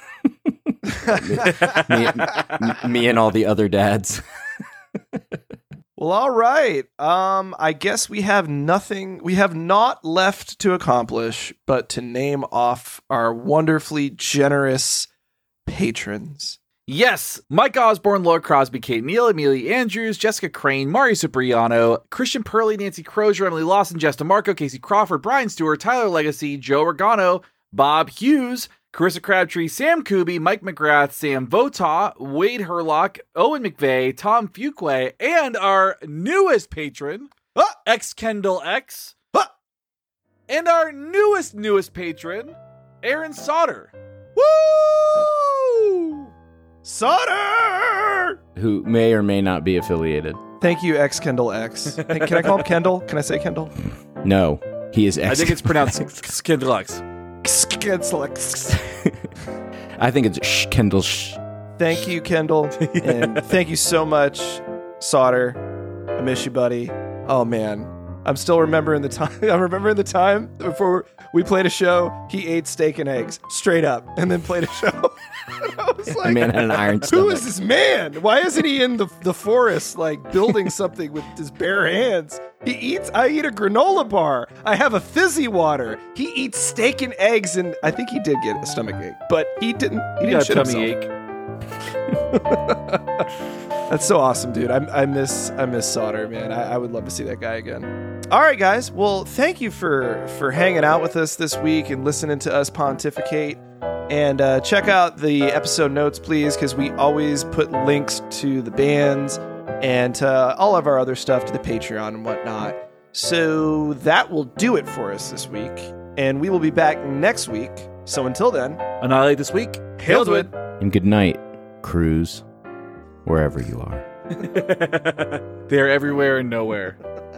Speaker 4: me, me, me and all the other dads.
Speaker 3: Well, all right. Um, I guess we have nothing. We have not left to accomplish, but to name off our wonderfully generous patrons.
Speaker 1: Yes, Mike Osborne, Laura Crosby, Kate Neal, Amelia Andrews, Jessica Crane, Mario Cipriano, Christian Purley, Nancy Crozier, Emily Lawson, Jess DeMarco, Casey Crawford, Brian Stewart, Tyler Legacy, Joe Regano, Bob Hughes, Carissa Crabtree, Sam Kuby, Mike McGrath, Sam Vota, Wade Herlock, Owen McVeigh, Tom Fuqua, and our newest patron,
Speaker 3: Ah!
Speaker 1: X Kendall X,
Speaker 3: Ah!
Speaker 1: and our newest, newest patron, Aaron Sauter.
Speaker 3: Woo! Sauter!
Speaker 4: Who may or may not be affiliated.
Speaker 3: Thank you, X Kendall X. Hey, can I call him Kendall? Can I say Kendall?
Speaker 4: No, he is X.
Speaker 1: I think it's pronounced Kendall X.
Speaker 3: Kendall X.
Speaker 4: I think it's sh- Kendall sh.
Speaker 3: Thank you, Kendall. And thank you so much, Sauter. I miss you, buddy. Oh, man. I'm still remembering the time. I'm remembering the time before we played a show. He ate steak and eggs straight up and then played a show. And I was like,
Speaker 4: Man had an iron
Speaker 3: who
Speaker 4: stomach.
Speaker 3: is this man? Why isn't he in the, the forest, like building something with his bare hands? He eats, I eat a granola bar. I have a fizzy water. He eats steak and eggs, and I think he did get a stomach ache, but he didn't, he
Speaker 1: You
Speaker 3: didn't
Speaker 1: got a
Speaker 3: shit
Speaker 1: tummy
Speaker 3: himself.
Speaker 1: ache.
Speaker 3: That's so awesome, dude. I, I miss I miss Sauter, man. I, I would love to see that guy again. All right, guys. Well, thank you for for hanging out with us this week and listening to us pontificate. And uh, check out the episode notes, please, because we always put links to the bands and to all of our other stuff, to the Patreon and whatnot. So that will do it for us this week. And we will be back next week. So until then,
Speaker 1: Annihilate this week.
Speaker 3: hail to it.
Speaker 4: And good night, cruise, wherever you are.
Speaker 1: They're everywhere and nowhere.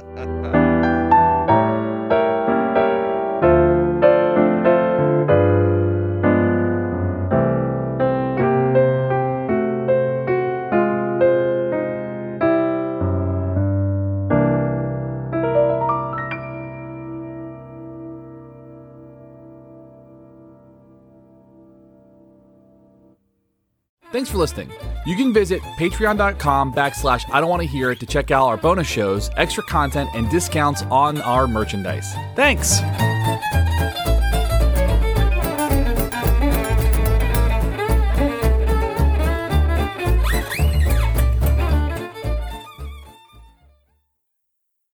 Speaker 1: Thanks for listening. You can visit patreon.com backslash I don't want to hear it to check out our bonus shows, extra content, and discounts on our merchandise. Thanks.